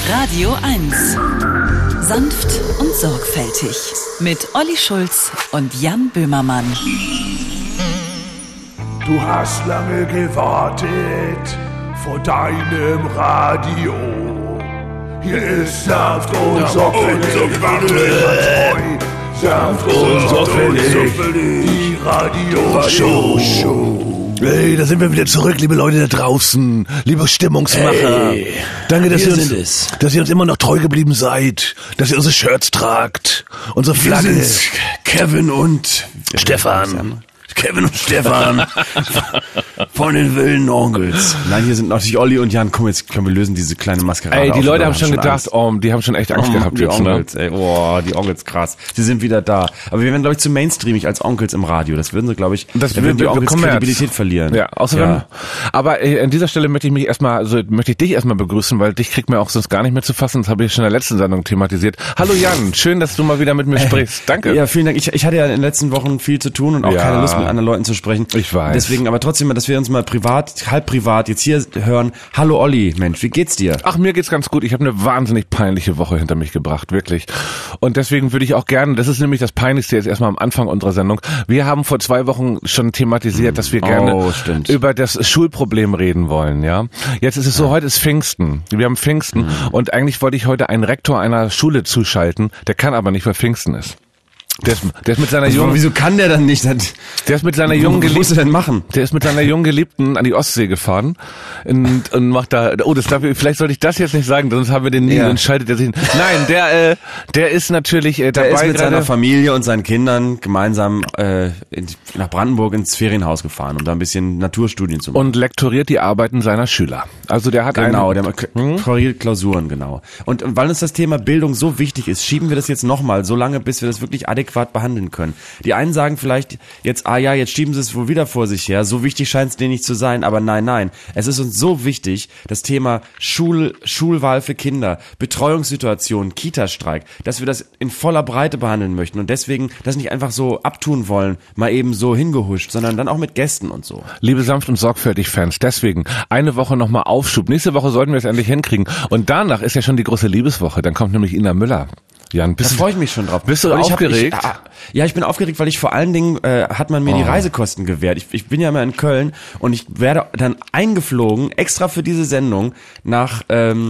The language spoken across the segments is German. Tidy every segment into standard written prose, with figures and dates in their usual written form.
Radio 1. Sanft und sorgfältig. Mit Olli Schulz und Jan Böhmermann. Du hast lange gewartet vor deinem Radio. Hier ist sanft und sorgfältig. Sanft und sorgfältig. Die Radioshow. Hey, da sind wir wieder zurück, liebe Leute da draußen, liebe Stimmungsmacher. Hey, danke, dass ihr uns immer noch treu geblieben seid, dass ihr unsere Shirts tragt, unsere Flagge. Wir sind Kevin und Stefan von den wilden Onkels. Nein, hier sind natürlich Olli und Jan. Komm, jetzt können wir lösen diese kleine Maskerade. Ey, die Leute haben schon gedacht, die haben schon echt Angst gehabt. Die jetzt, Onkels, ey, die Onkels, krass. Sie sind wieder da. Aber wir werden, glaube ich, zu mainstreamig als Onkels im Radio. Das würden sie, glaube ich, da würden die Onkels Kredibilität verlieren. Ja, außerdem. Aber an dieser Stelle möchte ich dich erstmal begrüßen, weil dich kriegt mir auch sonst gar nicht mehr zu fassen. Das habe ich schon in der letzten Sendung thematisiert. Hallo Jan, schön, dass du mal wieder mit mir sprichst. Danke. Ja, vielen Dank. Ich hatte ja in den letzten Wochen viel zu tun und auch keine Lust, mit anderen Leuten zu sprechen. Ich weiß. Deswegen, aber trotzdem, dass wir uns mal halb privat jetzt hier hören. Hallo Olli, Mensch, wie geht's dir? Ach, mir geht's ganz gut. Ich habe eine wahnsinnig peinliche Woche hinter mich gebracht, wirklich. Und deswegen würde ich auch gerne, das ist nämlich das Peinlichste jetzt erstmal am Anfang unserer Sendung. Wir haben vor 2 Wochen schon thematisiert, dass wir gerne über das Schulproblem reden wollen, ja. Jetzt ist es so, heute ist Pfingsten. Wir haben Pfingsten und eigentlich wollte ich heute einen Rektor einer Schule zuschalten, der kann aber nicht, weil Pfingsten ist. Der ist mit seiner jungen. Wieso kann der dann nicht? Der ist mit seiner jungen Geliebten. Was muss er denn machen? Der ist mit seiner jungen Geliebten an die Ostsee gefahren und macht da. Oh, vielleicht sollte ich das jetzt nicht sagen, sonst haben wir den nie und schaltet er sich. Nein, der ist natürlich dabei. Der ist mit seiner Familie und seinen Kindern gemeinsam nach Brandenburg ins Ferienhaus gefahren, um da ein bisschen Naturstudien zu machen. Und lektoriert die Arbeiten seiner Schüler. Also der hat der korrigiert Klausuren, genau. Und weil uns das Thema Bildung so wichtig ist, schieben wir das jetzt nochmal so lange, bis wir das wirklich adäquat behandeln können. Die einen sagen vielleicht jetzt, jetzt schieben sie es wohl wieder vor sich her, so wichtig scheint es denen nicht zu sein, aber nein, es ist uns so wichtig, das Thema Schulwahl für Kinder, Betreuungssituation, Kita-Streik, dass wir das in voller Breite behandeln möchten und deswegen das nicht einfach so abtun wollen, mal eben so hingehuscht, sondern dann auch mit Gästen und so. Liebe sanft und sorgfältig Fans, deswegen eine Woche nochmal Aufschub. Nächste Woche sollten wir es endlich hinkriegen und danach ist ja schon die große Liebeswoche, dann kommt nämlich Ina Müller. Jan, da freue ich mich schon drauf. Bist du aufgeregt? Ich bin aufgeregt, weil ich vor allen Dingen hat man mir die Reisekosten gewährt. Ich bin ja immer in Köln und ich werde dann eingeflogen, extra für diese Sendung, nach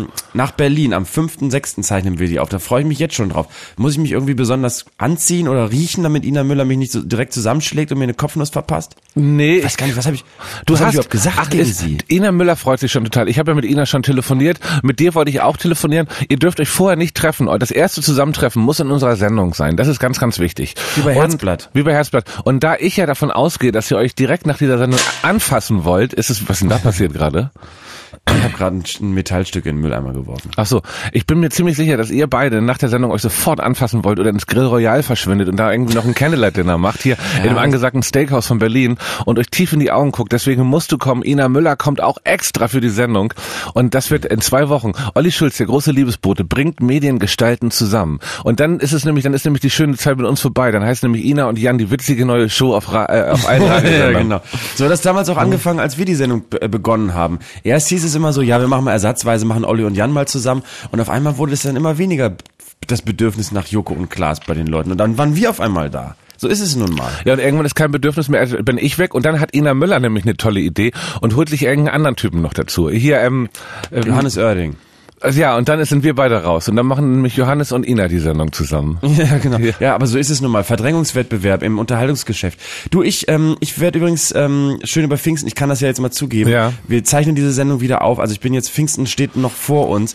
Berlin. Am 5.6. zeichnen wir die auf. Da freue ich mich jetzt schon drauf. Muss ich mich irgendwie besonders anziehen oder riechen, damit Ina Müller mich nicht so direkt zusammenschlägt und mir eine Kopfnuss verpasst? Nee. Ich weiß gar nicht, was habe ich überhaupt gesagt gegen sie? Ina Müller freut sich schon total. Ich habe ja mit Ina schon telefoniert. Mit dir wollte ich auch telefonieren. Ihr dürft euch vorher nicht treffen. Das erste Zusammentreffen muss in unserer Sendung sein. Das ist ganz, ganz wichtig. Wie bei Herzblatt. Und da ich ja davon ausgehe, dass ihr euch direkt nach dieser Sendung anfassen wollt, was ist denn da passiert gerade? Ich habe gerade ein Metallstück in den Mülleimer geworfen. Ach so, ich bin mir ziemlich sicher, dass ihr beide nach der Sendung euch sofort anfassen wollt oder ins Grill Royal verschwindet und da irgendwie noch ein Candlelight-Dinner macht, hier in dem angesagten Steakhouse von Berlin und euch tief in die Augen guckt. Deswegen musst du kommen. Ina Müller kommt auch extra für die Sendung und das wird in 2 Wochen. Olli Schulz, der große Liebesbote, bringt Mediengestalten zusammen. Und dann ist nämlich die schöne Zeit mit uns vorbei. Dann heißt nämlich Ina und Jan die witzige neue Show auf allen Radiosendern. Ja, genau. So hat das damals auch angefangen, als wir die Sendung begonnen haben. Erst hieß es immer so, wir machen mal ersatzweise, machen Olli und Jan mal zusammen und auf einmal wurde es dann immer weniger das Bedürfnis nach Joko und Klaas bei den Leuten und dann waren wir auf einmal da. So ist es nun mal. Ja, und irgendwann ist kein Bedürfnis mehr, also bin ich weg und dann hat Ina Müller nämlich eine tolle Idee und holt sich irgendeinen anderen Typen noch dazu. Hier, Johannes Oerding. Ja, und dann sind wir beide raus. Und dann machen nämlich Johannes und Ina die Sendung zusammen. Ja, genau. Ja, aber so ist es nun mal. Verdrängungswettbewerb im Unterhaltungsgeschäft. Du, ich werde übrigens schön über Pfingsten, ich kann das ja jetzt mal zugeben. Ja. Wir zeichnen diese Sendung wieder auf. Also Pfingsten steht noch vor uns.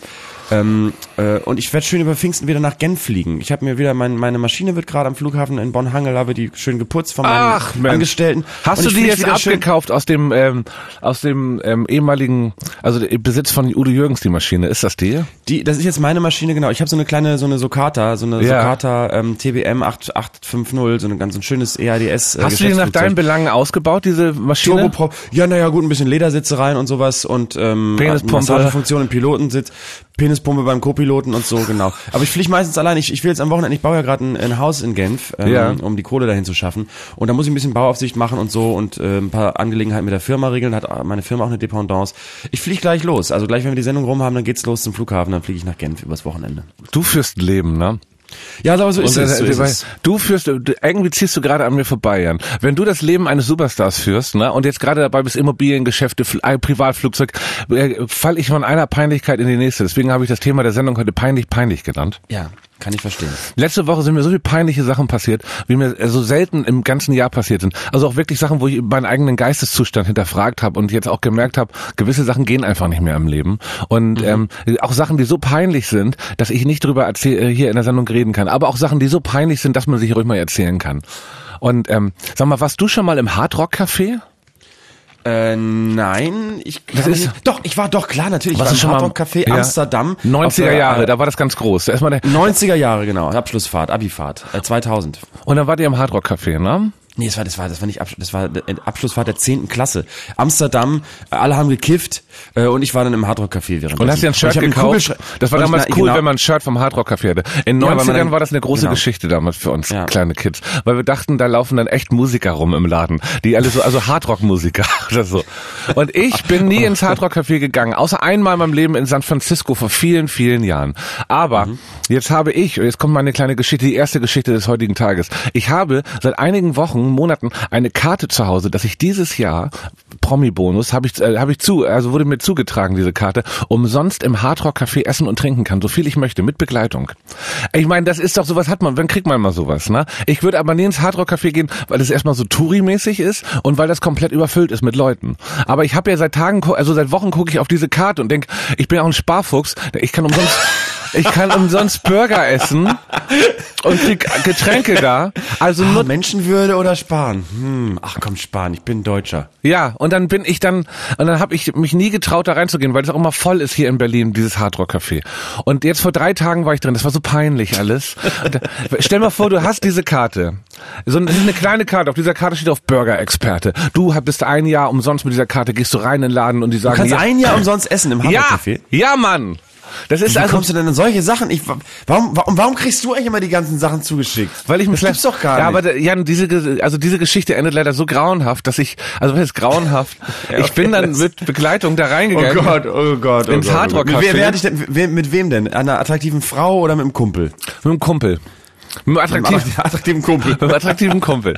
Und ich werde schön über Pfingsten wieder nach Genf fliegen. Ich habe mir wieder, meine Maschine wird gerade am Flughafen in Bonn-Hangel, habe die schön geputzt von meinen Angestellten. Hast du die jetzt abgekauft aus dem ehemaligen, also Besitz von Udo Jürgens, die Maschine? Ist das die? Das ist jetzt meine Maschine, genau. Ich habe so eine Socata TBM 8850, so ein ganz schönes EADS. Hast du die nach deinen Belangen ausgebaut, diese Maschine? Turboprop. Ja, naja, gut, ein bisschen Ledersitze rein und sowas und Penispumpe, Massagefunktion im Pilotensitz. Penispumpe Ernährungspumpe beim Co-Piloten und so, genau. Aber ich fliege meistens allein. Ich will jetzt am Wochenende, ich baue ja gerade ein Haus in Genf, um die Kohle dahin zu schaffen. Und da muss ich ein bisschen Bauaufsicht machen und so und ein paar Angelegenheiten mit der Firma regeln. Hat meine Firma auch eine Dependance. Ich fliege gleich los. Also gleich, wenn wir die Sendung rum haben, dann geht's los zum Flughafen. Dann fliege ich nach Genf übers Wochenende. Du führst ein Leben, ne? Ja, aber so ist es. Du führst, irgendwie ziehst du gerade an mir vorbei, Jan. Wenn du das Leben eines Superstars führst, ne, und jetzt gerade dabei bist, Immobiliengeschäfte, Privatflugzeug, falle ich von einer Peinlichkeit in die nächste. Deswegen habe ich das Thema der Sendung heute peinlich genannt. Ja, kann ich verstehen. Letzte Woche sind mir so viele peinliche Sachen passiert, wie mir so selten im ganzen Jahr passiert sind. Also auch wirklich Sachen, wo ich meinen eigenen Geisteszustand hinterfragt habe und jetzt auch gemerkt habe, gewisse Sachen gehen einfach nicht mehr im Leben. Und auch Sachen, die so peinlich sind, dass ich nicht drüber hier in der Sendung reden kann. Aber auch Sachen, die so peinlich sind, dass man sich ruhig mal erzählen kann. Und sag mal, warst du schon mal im Hardrock-Café? Nein, ich war klar, natürlich. Was Ich ist schon war mal im Hardrock-Café Amsterdam. 90er Jahre, da war das ganz groß. Da ist mal 90er Jahre, genau. Abschlussfahrt, Abifahrt, 2000. Und dann wart ihr im Hardrock-Café, ne? Nee, das war nicht das war Abschlussfahrt der 10. Klasse. Amsterdam, alle haben gekifft und ich war dann im Hardrock-Café während. Und hast dir ein Shirt gekauft? Das war damals cool, wenn man ein Shirt vom Hardrock-Café hatte. In den 90ern war das eine große Geschichte damals für uns kleine Kids. Weil wir dachten, da laufen dann echt Musiker rum im Laden. Die alle so, also Hardrock-Musiker oder so. Und ich bin nie ins Hardrock-Café gegangen. Außer einmal in meinem Leben in San Francisco vor vielen, vielen Jahren. Aber jetzt kommt meine kleine Geschichte, die erste Geschichte des heutigen Tages. Ich habe seit einigen Monaten eine Karte zu Hause, dass ich dieses Jahr Promi-Bonus wurde mir zugetragen, diese Karte, umsonst im Hardrock-Café essen und trinken kann, so viel ich möchte, mit Begleitung. Ich meine, das ist doch sowas wann kriegt man mal sowas, ne? Ich würde aber nie ins Hardrock-Café gehen, weil es erstmal so Touri-mäßig ist und weil das komplett überfüllt ist mit Leuten. Aber ich habe ja seit Wochen gucke ich auf diese Karte und denke, ich bin auch ein Sparfuchs, ich kann umsonst Burger essen und krieg Getränke da. Also nur Menschenwürde oder sparen? Ach komm, sparen, ich bin Deutscher. Ja, und dann habe ich mich nie getraut, da reinzugehen, weil es auch immer voll ist hier in Berlin, dieses Hardrock-Café. Und jetzt vor 3 Tagen war ich drin, das war so peinlich alles. Stell mal vor, du hast diese Karte. Das ist eine kleine Karte, auf dieser Karte steht auf Burger-Experte. Du bist 1 Jahr umsonst mit dieser Karte, gehst du rein in den Laden und die sagen... Du kannst 1 Jahr umsonst essen im Hardrock-Café? Ja, Mann! Wie kommst du denn an solche Sachen? Warum kriegst du eigentlich immer die ganzen Sachen zugeschickt? Weil ich das gibt's doch gar nicht. Ja, aber Jan, diese Geschichte endet leider so grauenhaft, dass was heißt grauenhaft? Ich bin dann mit Begleitung da reingegangen. Oh Gott. Ins Hardrock-Café. Mit wem denn? Einer attraktiven Frau oder mit einem Kumpel? Mit einem Kumpel. Mit einem attraktiven Kumpel. Mit einem attraktiven Kumpel.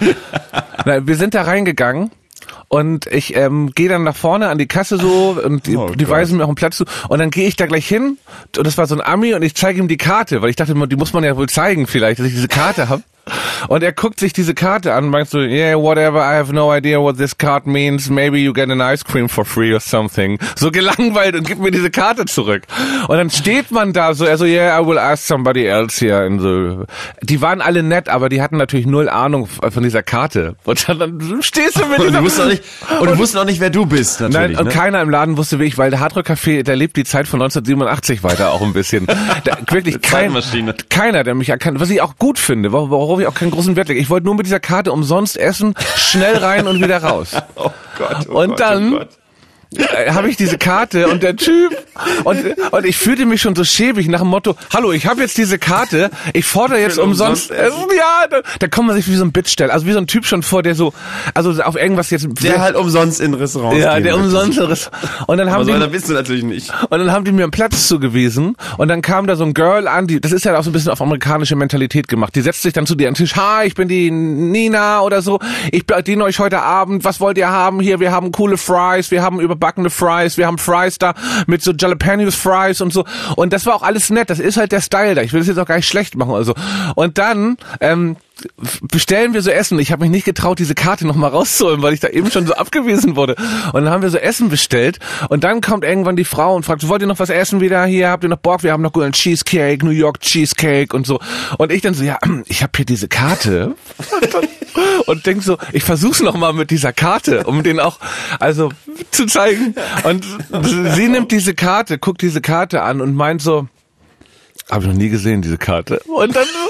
Wir sind da reingegangen. Und ich gehe dann nach vorne an die Kasse so und die weisen mir auch einen Platz zu. Und dann gehe ich da gleich hin und das war so ein Ami und ich zeige ihm die Karte, weil ich dachte, die muss man ja wohl zeigen vielleicht, dass ich diese Karte habe. Und er guckt sich diese Karte an und meint so, yeah, whatever, I have no idea what this card means, maybe you get an ice cream for free or something. So gelangweilt und gibt mir diese Karte zurück. Und dann steht man da so, yeah, I will ask somebody else here. Und so. Die waren alle nett, aber die hatten natürlich 0 Ahnung von dieser Karte. Und dann stehst du mit dieser... Und du wusstest auch nicht, wer du bist, natürlich. Nein, und keiner im Laden wusste, wie ich, weil der Hardrock-Café, der lebt die Zeit von 1987 weiter auch ein bisschen. Wirklich keiner, der mich erkannt, was ich auch gut finde, worauf ich auch keinen großen Wert lege. Ich wollte nur mit dieser Karte umsonst essen, schnell rein und wieder raus. Oh Gott. Und dann habe ich diese Karte und der Typ und ich fühlte mich schon so schäbig nach dem Motto, hallo, ich habe jetzt diese Karte, ich fordere jetzt umsonst da kommt man sich wie so ein Bitch stellen, also wie so ein Typ schon vor, der so, also auf irgendwas jetzt... Der halt umsonst in Restaurants der umsonst in Restaurants. Und dann haben das bist du natürlich nicht. Und dann haben die mir einen Platz zugewiesen und dann kam da so ein Girl an, das ist ja auch so ein bisschen auf amerikanische Mentalität gemacht, die setzt sich dann zu dir an den Tisch, hi, ich bin die Nina oder so, ich bediene euch heute Abend, was wollt ihr haben? Hier, wir haben coole Fries, wir haben überbackene Fries, wir haben Fries da mit so Jalapenos Fries und so. Und das war auch alles nett. Das ist halt der Style da. Ich will das jetzt auch gar nicht schlecht machen. Also. Und dann bestellen wir so Essen. Ich habe mich nicht getraut, diese Karte nochmal rauszuholen, weil ich da eben schon so abgewiesen wurde. Und dann haben wir so Essen bestellt. Und dann kommt irgendwann die Frau und fragt, wollt ihr noch was essen wieder? Hier, habt ihr noch Bock? Wir haben noch Golden Cheesecake, New York Cheesecake und so. Und ich dann so, ja, ich habe hier diese Karte. Und denk so, ich versuch's noch mal mit dieser Karte, um den auch, also, zu zeigen. Und sie nimmt diese Karte, guckt diese Karte an und meint so, habe ich noch nie gesehen, diese Karte. Und dann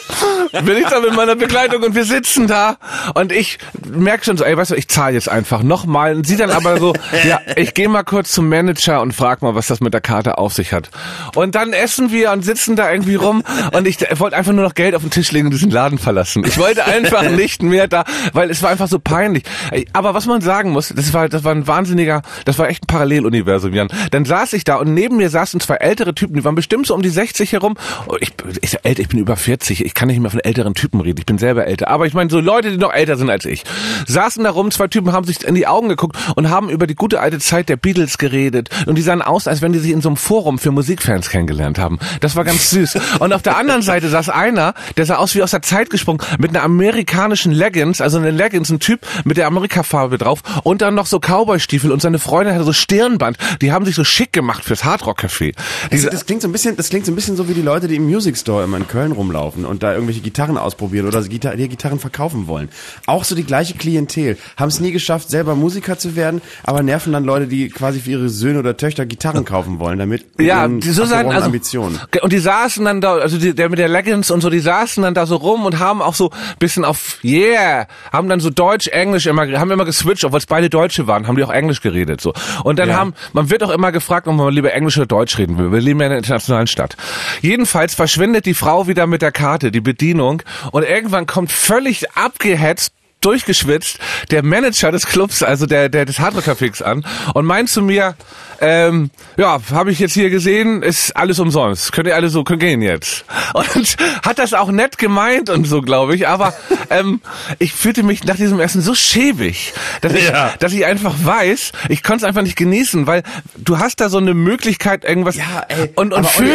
bin ich da mit meiner Begleitung und wir sitzen da und ich merke schon so, ey, weißt du, ich zahle jetzt einfach nochmal und sie dann aber so, ja, ich gehe mal kurz zum Manager und frag mal, was das mit der Karte auf sich hat. Und dann essen wir und sitzen da irgendwie rum und ich wollte einfach nur noch Geld auf den Tisch legen und diesen Laden verlassen. Ich wollte einfach nicht mehr da, weil es war einfach so peinlich. Aber was man sagen muss, das war echt ein Paralleluniversum, Jan. Dann saß ich da und neben mir saßen zwei ältere Typen, die waren bestimmt so um die 60 herum. Ich bin über 40, ich kann nicht mehr von älteren Typen reden, ich bin selber älter. Aber ich meine, so Leute, die noch älter sind als ich, saßen da rum, zwei Typen haben sich in die Augen geguckt und haben über die gute alte Zeit der Beatles geredet. Und die sahen aus, als wenn die sich in so einem Forum für Musikfans kennengelernt haben. Das war ganz süß. Und auf der anderen Seite saß einer, der sah aus wie aus der Zeit gesprungen, mit einer amerikanischen Leggings, also eine Leggings, ein Typ mit der Amerika-Farbe drauf und dann noch so Cowboy-Stiefel und seine Freundin hatte so Stirnband. Die haben sich so schick gemacht fürs Hardrock-Café. Das klingt so ein bisschen so wie die Leute, die im Music Store immer in Köln rumlaufen und da irgendwelche Gitarren ausprobieren oder die Gitarren verkaufen wollen. Auch so die gleiche Klientel. Haben es nie geschafft, selber Musiker zu werden, aber nerven dann Leute, die quasi für ihre Söhne oder Töchter Gitarren kaufen wollen, damit ja, die so sein, also Ambitionen. Und die saßen dann da, also der mit der Leggings und so, die saßen dann da so rum und haben auch so bisschen auf haben dann so Deutsch, Englisch haben immer geswitcht, obwohl es beide Deutsche waren, haben die auch Englisch geredet so. Und dann man wird auch immer gefragt, ob man lieber Englisch oder Deutsch reden will. Wir leben ja in einer internationalen Stadt. Jedenfalls verschwindet die Frau wieder mit der Karte, die Bedienung, und irgendwann kommt völlig abgehetzt, durchgeschwitzt, der Manager des Clubs, also der des Hardrock-Cafés an und meint zu mir, habe ich jetzt hier gesehen, ist alles umsonst. Könnt ihr alle so gehen jetzt. Und hat das auch nett gemeint und so, glaube ich, aber ich fühlte mich nach diesem Essen so schäbig, dass ich einfach weiß, ich konnte es einfach nicht genießen, weil du hast da so eine Möglichkeit, irgendwas und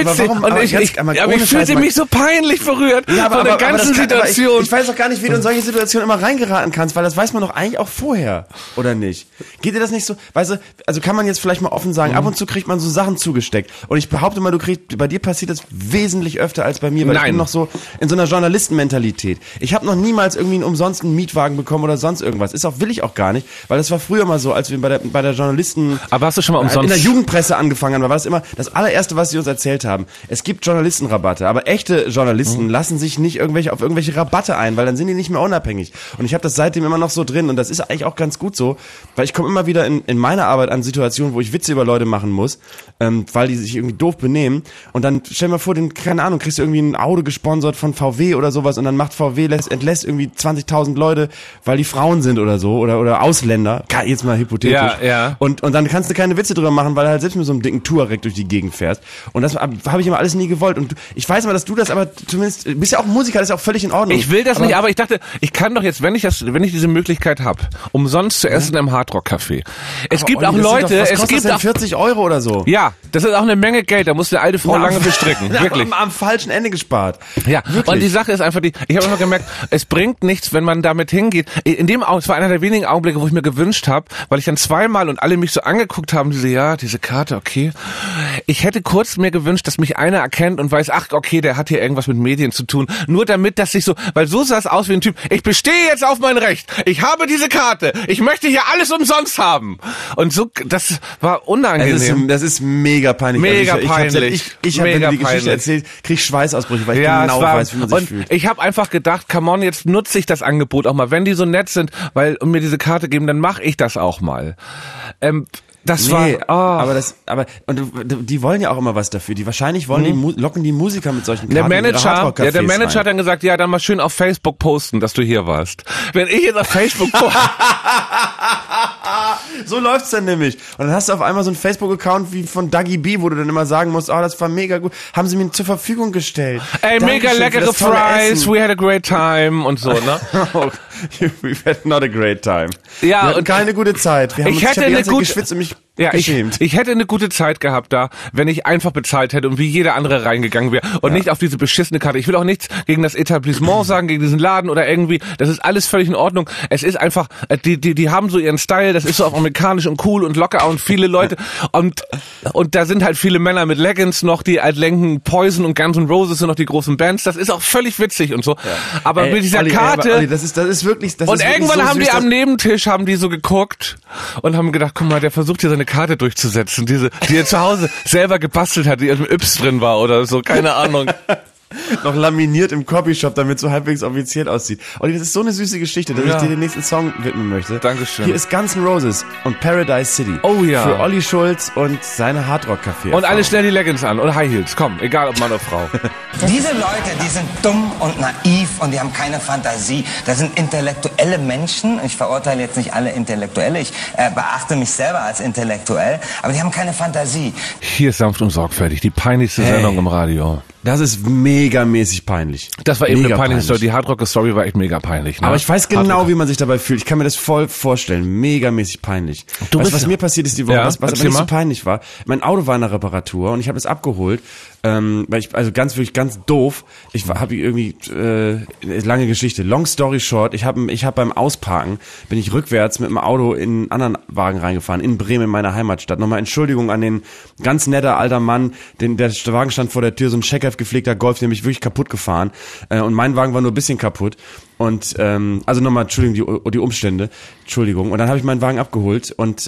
ich fühlte mich so peinlich berührt von der ganzen Situation. Ich weiß auch gar nicht, wie du in solche Situationen immer reingeraten kannst, weil das weiß man doch eigentlich auch vorher, oder nicht? Geht dir das nicht so, weißt du, also kann man jetzt vielleicht mal offen sagen, ab und zu kriegt man so Sachen zugesteckt. Und ich behaupte mal, bei dir passiert das wesentlich öfter als bei mir, weil ich bin noch so in so einer Journalistenmentalität. Ich habe noch niemals irgendwie einen umsonsten Mietwagen bekommen oder sonst irgendwas. Will ich auch gar nicht, weil das war früher mal so, als wir bei der Journalisten aber hast du schon mal umsonst in der Jugendpresse angefangen haben, war das immer das allererste, was sie uns erzählt haben. Es gibt Journalistenrabatte, aber echte Journalisten lassen sich nicht auf irgendwelche Rabatte ein, weil dann sind die nicht mehr unabhängig. Und ich habe das seitdem immer noch so drin und das ist eigentlich auch ganz gut so, weil ich komme immer wieder in meiner Arbeit an Situationen, wo ich Witze über Leute machen muss, weil die sich irgendwie doof benehmen und dann stell dir mal vor, keine Ahnung, kriegst du irgendwie ein Auto gesponsert von VW oder sowas und dann macht VW, entlässt irgendwie 20.000 Leute, weil die Frauen sind oder so oder Ausländer, jetzt mal hypothetisch. Ja. Und dann kannst du keine Witze drüber machen, weil du halt selbst mit so einem dicken Touareg durch die Gegend fährst und das habe ich immer alles nie gewollt und ich weiß mal, dass du das aber zumindest, bist ja auch Musiker, das ist auch völlig in Ordnung. Ich will das nicht, aber ich dachte, ich kann doch jetzt, wenn ich diese Möglichkeit habe, umsonst zu essen im Hardrock-Café. Es gibt auch Leute, was kostet das denn, 40 Euro oder so? Ja, das ist auch eine Menge Geld, da muss eine alte Frau lange bestricken, wirklich. Am falschen Ende gespart. Ja, wirklich. Und die Sache ist einfach ich habe immer gemerkt, es bringt nichts, wenn man damit hingeht. Es war einer der wenigen Augenblicke, wo ich mir gewünscht habe, weil ich dann zweimal und alle mich so angeguckt haben, diese Karte, okay. Ich hätte kurz mir gewünscht, dass mich einer erkennt und weiß, ach, okay, der hat hier irgendwas mit Medien zu tun. Nur damit, dass ich so, weil so sah es aus wie ein Typ, ich bestehe jetzt auf mein Recht. Ich habe diese Karte. Ich möchte hier alles umsonst haben. Und so, das war unangenehm. Das ist mega peinlich. Mega peinlich. Ich habe die Geschichte erzählt, krieg Schweißausbrüche, weil ich genau weiß, wie man sich fühlt. Ich habe einfach gedacht, come on, jetzt nutze ich das Angebot auch mal. Wenn die so nett sind, und mir diese Karte geben, dann mache ich das auch mal. Aber die wollen ja auch immer was dafür. Die wahrscheinlich locken die Musiker mit solchen Karten. Der Manager hat dann gesagt, ja, dann mal schön auf Facebook posten, dass du hier warst. Wenn ich jetzt auf Facebook poste. So läuft's dann nämlich. Und dann hast du auf einmal so einen Facebook-Account wie von Dougie B, wo du dann immer sagen musst, das war mega gut. Haben sie mir zur Verfügung gestellt. Ey, mega leckere Fries, we had a great time und so, ne? We've had not a great time. Ja, wir hatten keine gute Zeit. Ich habe die ganze Zeit geschwitzt und mich geschämt. Ich hätte eine gute Zeit gehabt da, wenn ich einfach bezahlt hätte und wie jeder andere reingegangen wäre und nicht auf diese beschissene Karte. Ich will auch nichts gegen das Etablissement sagen, gegen diesen Laden oder irgendwie. Das ist alles völlig in Ordnung. Es ist einfach, die haben so ihren Style, das ist so auf amerikanisch und cool und locker und viele Leute und da sind halt viele Männer mit Leggings noch, die halt lenken. Poison und Guns N' Roses sind noch die großen Bands. Das ist auch völlig witzig und so. Ja. Aber mit dieser Karte. Olli, das ist wirklich. Und irgendwann so haben die am Nebentisch so geguckt und haben gedacht, guck mal, der versucht hier seine Karte durchzusetzen, die er zu Hause selber gebastelt hat, die aus dem Yps drin war oder so, keine Ahnung. noch laminiert im Copyshop, damit es so halbwegs offiziell aussieht. Olli, das ist so eine süße Geschichte, dass ich dir den nächsten Song widmen möchte. Dankeschön. Hier ist Guns N' Roses und Paradise City. Oh ja. Für Olli Schulz und seine Hardrock-Café. Und alle schnell die Leggings an oder High Heels, komm, egal ob Mann oder Frau. Diese Leute, die sind dumm und naiv und die haben keine Fantasie. Das sind intellektuelle Menschen. Ich verurteile jetzt nicht alle Intellektuelle. Ich beachte mich selber als intellektuell. Aber die haben keine Fantasie. Hier ist sanft und sorgfältig, die peinlichste Sendung im Radio. Das ist megamäßig peinlich. Das war eben mega eine peinliche Story. Die Hardrock-Story war echt mega peinlich. Ne? Aber ich weiß genau, wie man sich dabei fühlt. Ich kann mir das voll vorstellen. Megamäßig peinlich. Weißt du, was mir passiert ist die Woche, was aber nicht so peinlich war? Mein Auto war in der Reparatur und ich habe es abgeholt, weil ich, also wirklich ganz doof. Ich habe irgendwie, lange Geschichte. Long story short, ich habe beim Ausparken, bin ich rückwärts mit dem Auto in einen anderen Wagen reingefahren, in Bremen, in meiner Heimatstadt. Nochmal Entschuldigung an den ganz netter alter Mann, der Wagen stand vor der Tür, so ein Checker gepflegter Golf, der mich wirklich kaputt gefahren. Und mein Wagen war nur ein bisschen kaputt. Und also nochmal, Entschuldigung, die Umstände. Entschuldigung. Und dann habe ich meinen Wagen abgeholt. Und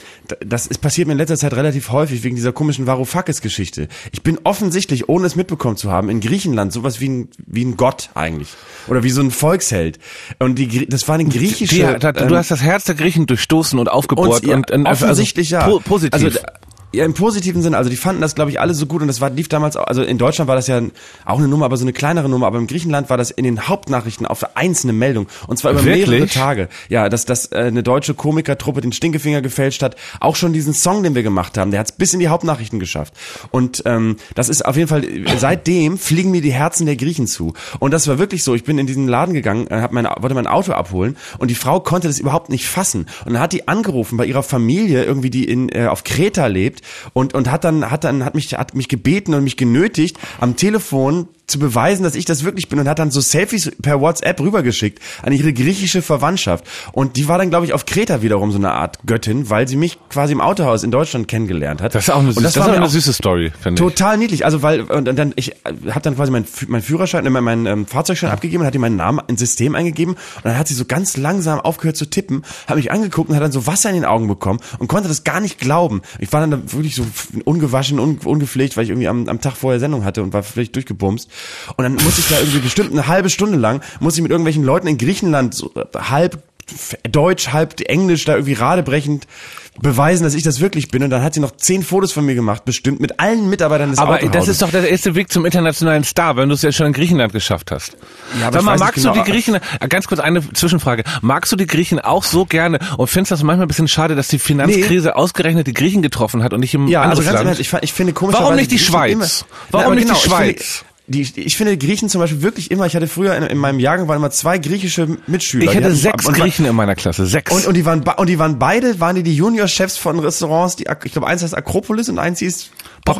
passiert mir in letzter Zeit relativ häufig wegen dieser komischen Varoufakis-Geschichte. Ich bin offensichtlich, ohne es mitbekommen zu haben, in Griechenland sowas wie ein Gott eigentlich. Oder wie so ein Volksheld. Und das war eine griechische... du hast das Herz der Griechen durchstoßen und aufgebohrt. Und offensichtlich also, positiv. Also, ja, im positiven Sinne, also die fanden das, glaube ich, alle so gut und das lief damals, also in Deutschland war das ja auch eine Nummer, aber so eine kleinere Nummer, aber in Griechenland war das in den Hauptnachrichten auf einzelne Meldung und zwar über mehrere Tage. Ja, dass eine deutsche Komikertruppe den Stinkefinger gefälscht hat, auch schon diesen Song, den wir gemacht haben, der hat es bis in die Hauptnachrichten geschafft und das ist auf jeden Fall, seitdem fliegen mir die Herzen der Griechen zu und das war wirklich so, ich bin in diesen Laden gegangen, wollte mein Auto abholen und die Frau konnte das überhaupt nicht fassen und dann hat die angerufen bei ihrer Familie, irgendwie die auf Kreta lebt und hat mich gebeten und mich genötigt, am Telefon zu beweisen, dass ich das wirklich bin und hat dann so Selfies per WhatsApp rübergeschickt an ihre griechische Verwandtschaft. Und die war dann, glaube ich, auf Kreta wiederum so eine Art Göttin, weil sie mich quasi im Autohaus in Deutschland kennengelernt hat. Das ist auch eine süße Story, finde ich. Total niedlich. Also ich habe dann quasi meinen Führerschein, meinen Fahrzeugschein abgegeben und hat ihr meinen Namen ins System eingegeben und dann hat sie so ganz langsam aufgehört zu tippen, hat mich angeguckt und hat dann so Wasser in den Augen bekommen und konnte das gar nicht glauben. Ich war dann wirklich so ungewaschen, ungepflegt, weil ich irgendwie am Tag vorher Sendung hatte und war vielleicht durchgebumst. Und dann muss ich da irgendwie bestimmt eine halbe Stunde lang, muss ich mit irgendwelchen Leuten in Griechenland so halb Deutsch, halb Englisch da irgendwie radebrechend beweisen, dass ich das wirklich bin. Und dann hat sie noch 10 Fotos von mir gemacht, bestimmt mit allen Mitarbeitern des Autohauses. Aber das ist doch der erste Weg zum internationalen Star, wenn du es ja schon in Griechenland geschafft hast. Ja, aber sag mal, magst du die Griechen, ganz kurz eine Zwischenfrage, magst du die Griechen auch so gerne und findest das manchmal ein bisschen schade, dass die Finanzkrise ausgerechnet die Griechen getroffen hat und nicht im anderes Land? Ehrlich, ich finde komischerweise... Warum nicht die Schweiz? Warum nicht die Schweiz? Ich finde Griechen zum Beispiel wirklich immer, ich hatte früher in meinem Jahrgang waren immer 2 griechische Mitschüler. Ich hatte 6 Griechen in meiner Klasse, 6. Und die waren beide die Juniorchefs von Restaurants, ich glaube eins heißt Akropolis und eins hieß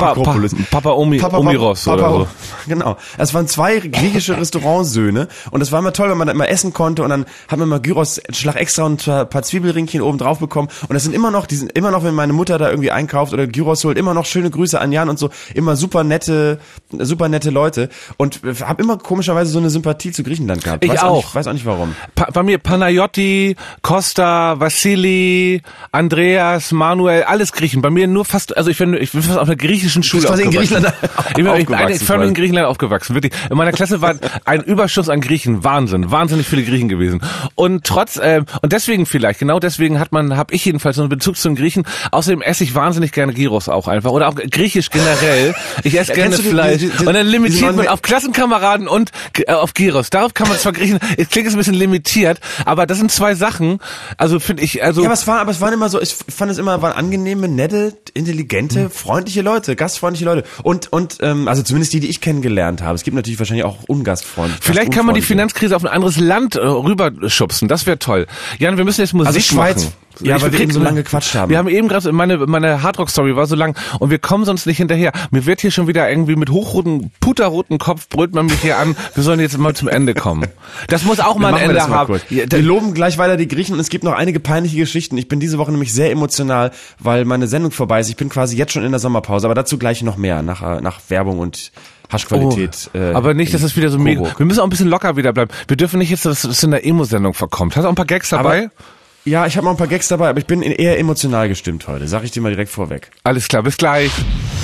Papa Omiros oder so. Genau. Es waren 2 griechische Restaurantsöhne und das war immer toll, wenn man da immer essen konnte und dann hat man mal Gyros Schlag extra und ein paar Zwiebelringchen oben drauf bekommen und die sind immer noch, wenn meine Mutter da irgendwie einkauft oder Gyros holt, immer noch schöne Grüße an Jan und so, immer super nette Leute und habe immer komischerweise so eine Sympathie zu Griechenland gehabt. Ich auch. Weiß auch nicht warum. Bei mir Panayotti, Costa, Vassili, Andreas, Manuel, alles Griechen. Bei mir nur fast, also ich bin fast auf einer griechischen Schule aufgewachsen. Ich bin in Griechenland aufgewachsen, wirklich. In meiner Klasse war ein Überschuss an Griechen, wahnsinnig viele Griechen gewesen. Und und deswegen vielleicht, genau deswegen habe ich jedenfalls so einen Bezug zu den Griechen. Außerdem esse ich wahnsinnig gerne Gyros auch einfach. Oder auch Griechisch generell. Ich esse gerne Fleisch. Und dann limitiert man auf Klassenkameraden und auf Gyros. Darauf kann man zwar Griechen, es klingt ein bisschen limitiert, aber das sind 2 Sachen, also finde ich, also... Ja, aber es waren immer so, ich fand es immer, waren angenehme, nette, intelligente, freundliche Leute, gastfreundliche Leute. Und also zumindest die ich kennengelernt habe. Es gibt natürlich wahrscheinlich auch ungastfreundliche. Vielleicht kann man die Finanzkrise auf ein anderes Land rüberschubsen, das wäre toll. Jan, wir müssen jetzt Musik machen. Ja, weil wir eben so lange gequatscht haben. Wir haben eben gerade, meine Hardrock-Story war so lang und wir kommen sonst nicht hinterher. Mir wird hier schon wieder irgendwie mit puterroten Kopf brüllt man mich hier an, wir sollen jetzt mal zum Ende kommen. Das muss auch mal ein Ende haben. Wir loben gleich weiter die Griechen und es gibt noch einige peinliche Geschichten. Ich bin diese Woche nämlich sehr emotional, weil meine Sendung vorbei ist. Ich bin quasi jetzt schon in der Sommerpause, aber dazu gleich noch mehr, nach Werbung und Haschqualität. Aber nicht, dass es wieder so mega... Wir müssen auch ein bisschen locker wieder bleiben. Wir dürfen nicht jetzt, dass es in der Emo-Sendung verkommt. Hast du auch ein paar Gags dabei? Ja, ich habe noch ein paar Gags dabei, aber ich bin eher emotional gestimmt heute. Sag ich dir mal direkt vorweg. Alles klar, bis gleich.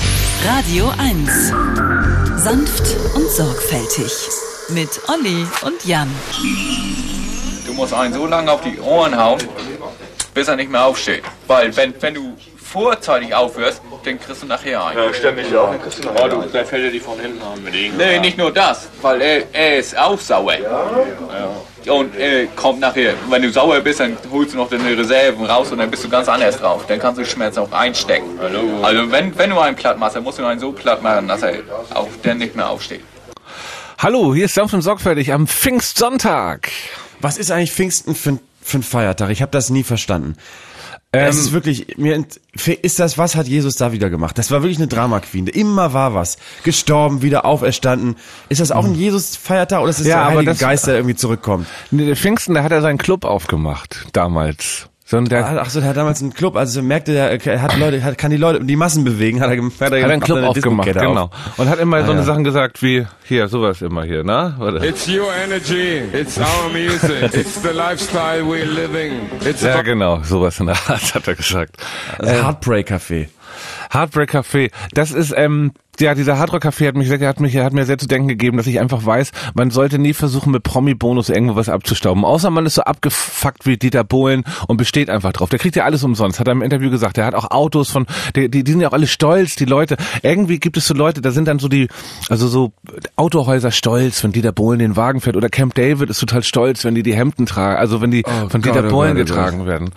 Radio 1. Sanft und sorgfältig. Mit Olli und Jan. Du musst einen so lange auf die Ohren hauen, bis er nicht mehr aufsteht. Weil wenn du vorzeitig aufhörst, dann kriegst du nachher einen. Ja, stell mich auf. Oh, da fällt er die von hinten an mit ihm. Nee, nicht nur das, weil er ist auch sauer. Ja. Und kommt nachher, wenn du sauer bist, dann holst du noch deine Reserven raus und dann bist du ganz anders drauf. Dann kannst du Schmerz auch einstecken. Also wenn du einen platt machst, dann musst du einen so platt machen, dass er auch dann nicht mehr aufsteht. Hallo, hier ist Sanft und sorgfältig am Pfingstsonntag. Was ist eigentlich Pfingsten für ein Feiertag? Ich habe das nie verstanden. Es ist wirklich, was hat Jesus da wieder gemacht? Das war wirklich eine Drama-Queen. Immer war was. Gestorben, wieder auferstanden. Ist das auch ein Jesus-Feiertag oder ist das der Heilige Geist, der irgendwie zurückkommt? Nee, der Pfingsten, da hat er seinen Club aufgemacht, damals. Der hat damals einen Club, also merkte er kann die Massen bewegen, hat er einen Club aufgemacht, genau. Und hat immer so eine Sachen gesagt wie, hier, sowas immer hier, ne? Oder? It's your energy, it's our music, it's the lifestyle we're living. Ja, genau, sowas in der Art hat er gesagt. Heartbreak Café. Heartbreak Café, das ist, dieser Hardrock Café hat mir sehr zu denken gegeben, dass ich einfach weiß, man sollte nie versuchen, mit Promi-Bonus irgendwo was abzustauben. Außer man ist so abgefuckt wie Dieter Bohlen und besteht einfach drauf. Der kriegt ja alles umsonst, hat er im Interview gesagt. Der hat auch Autos die sind ja auch alle stolz, die Leute. Irgendwie gibt es so Leute, da sind dann so Autohäuser stolz, wenn Dieter Bohlen den Wagen fährt. Oder Camp David ist total stolz, wenn die Hemden tragen, also wenn die von Dieter Bohlen getragen werden.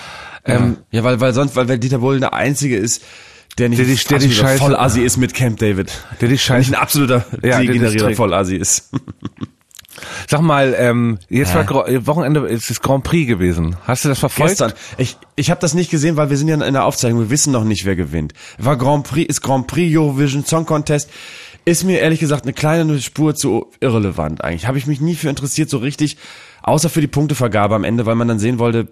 Weil Dieter Bohlen der Einzige ist, der die Scheiße Vollassi ist mit Camp David. Der die Scheiße ein absoluter degenerierter Vollassi ist. Sag mal, jetzt war Wochenende ist das Grand Prix gewesen. Hast du das verfolgt? Gestern. Ich habe das nicht gesehen, weil wir sind ja in der Aufzeichnung. Wir wissen noch nicht, wer gewinnt. Grand Prix Eurovision Song Contest. Ist mir ehrlich gesagt eine kleine Spur zu irrelevant eigentlich. Habe ich mich nie für interessiert so richtig. Außer für die Punktevergabe am Ende, weil man dann sehen wollte,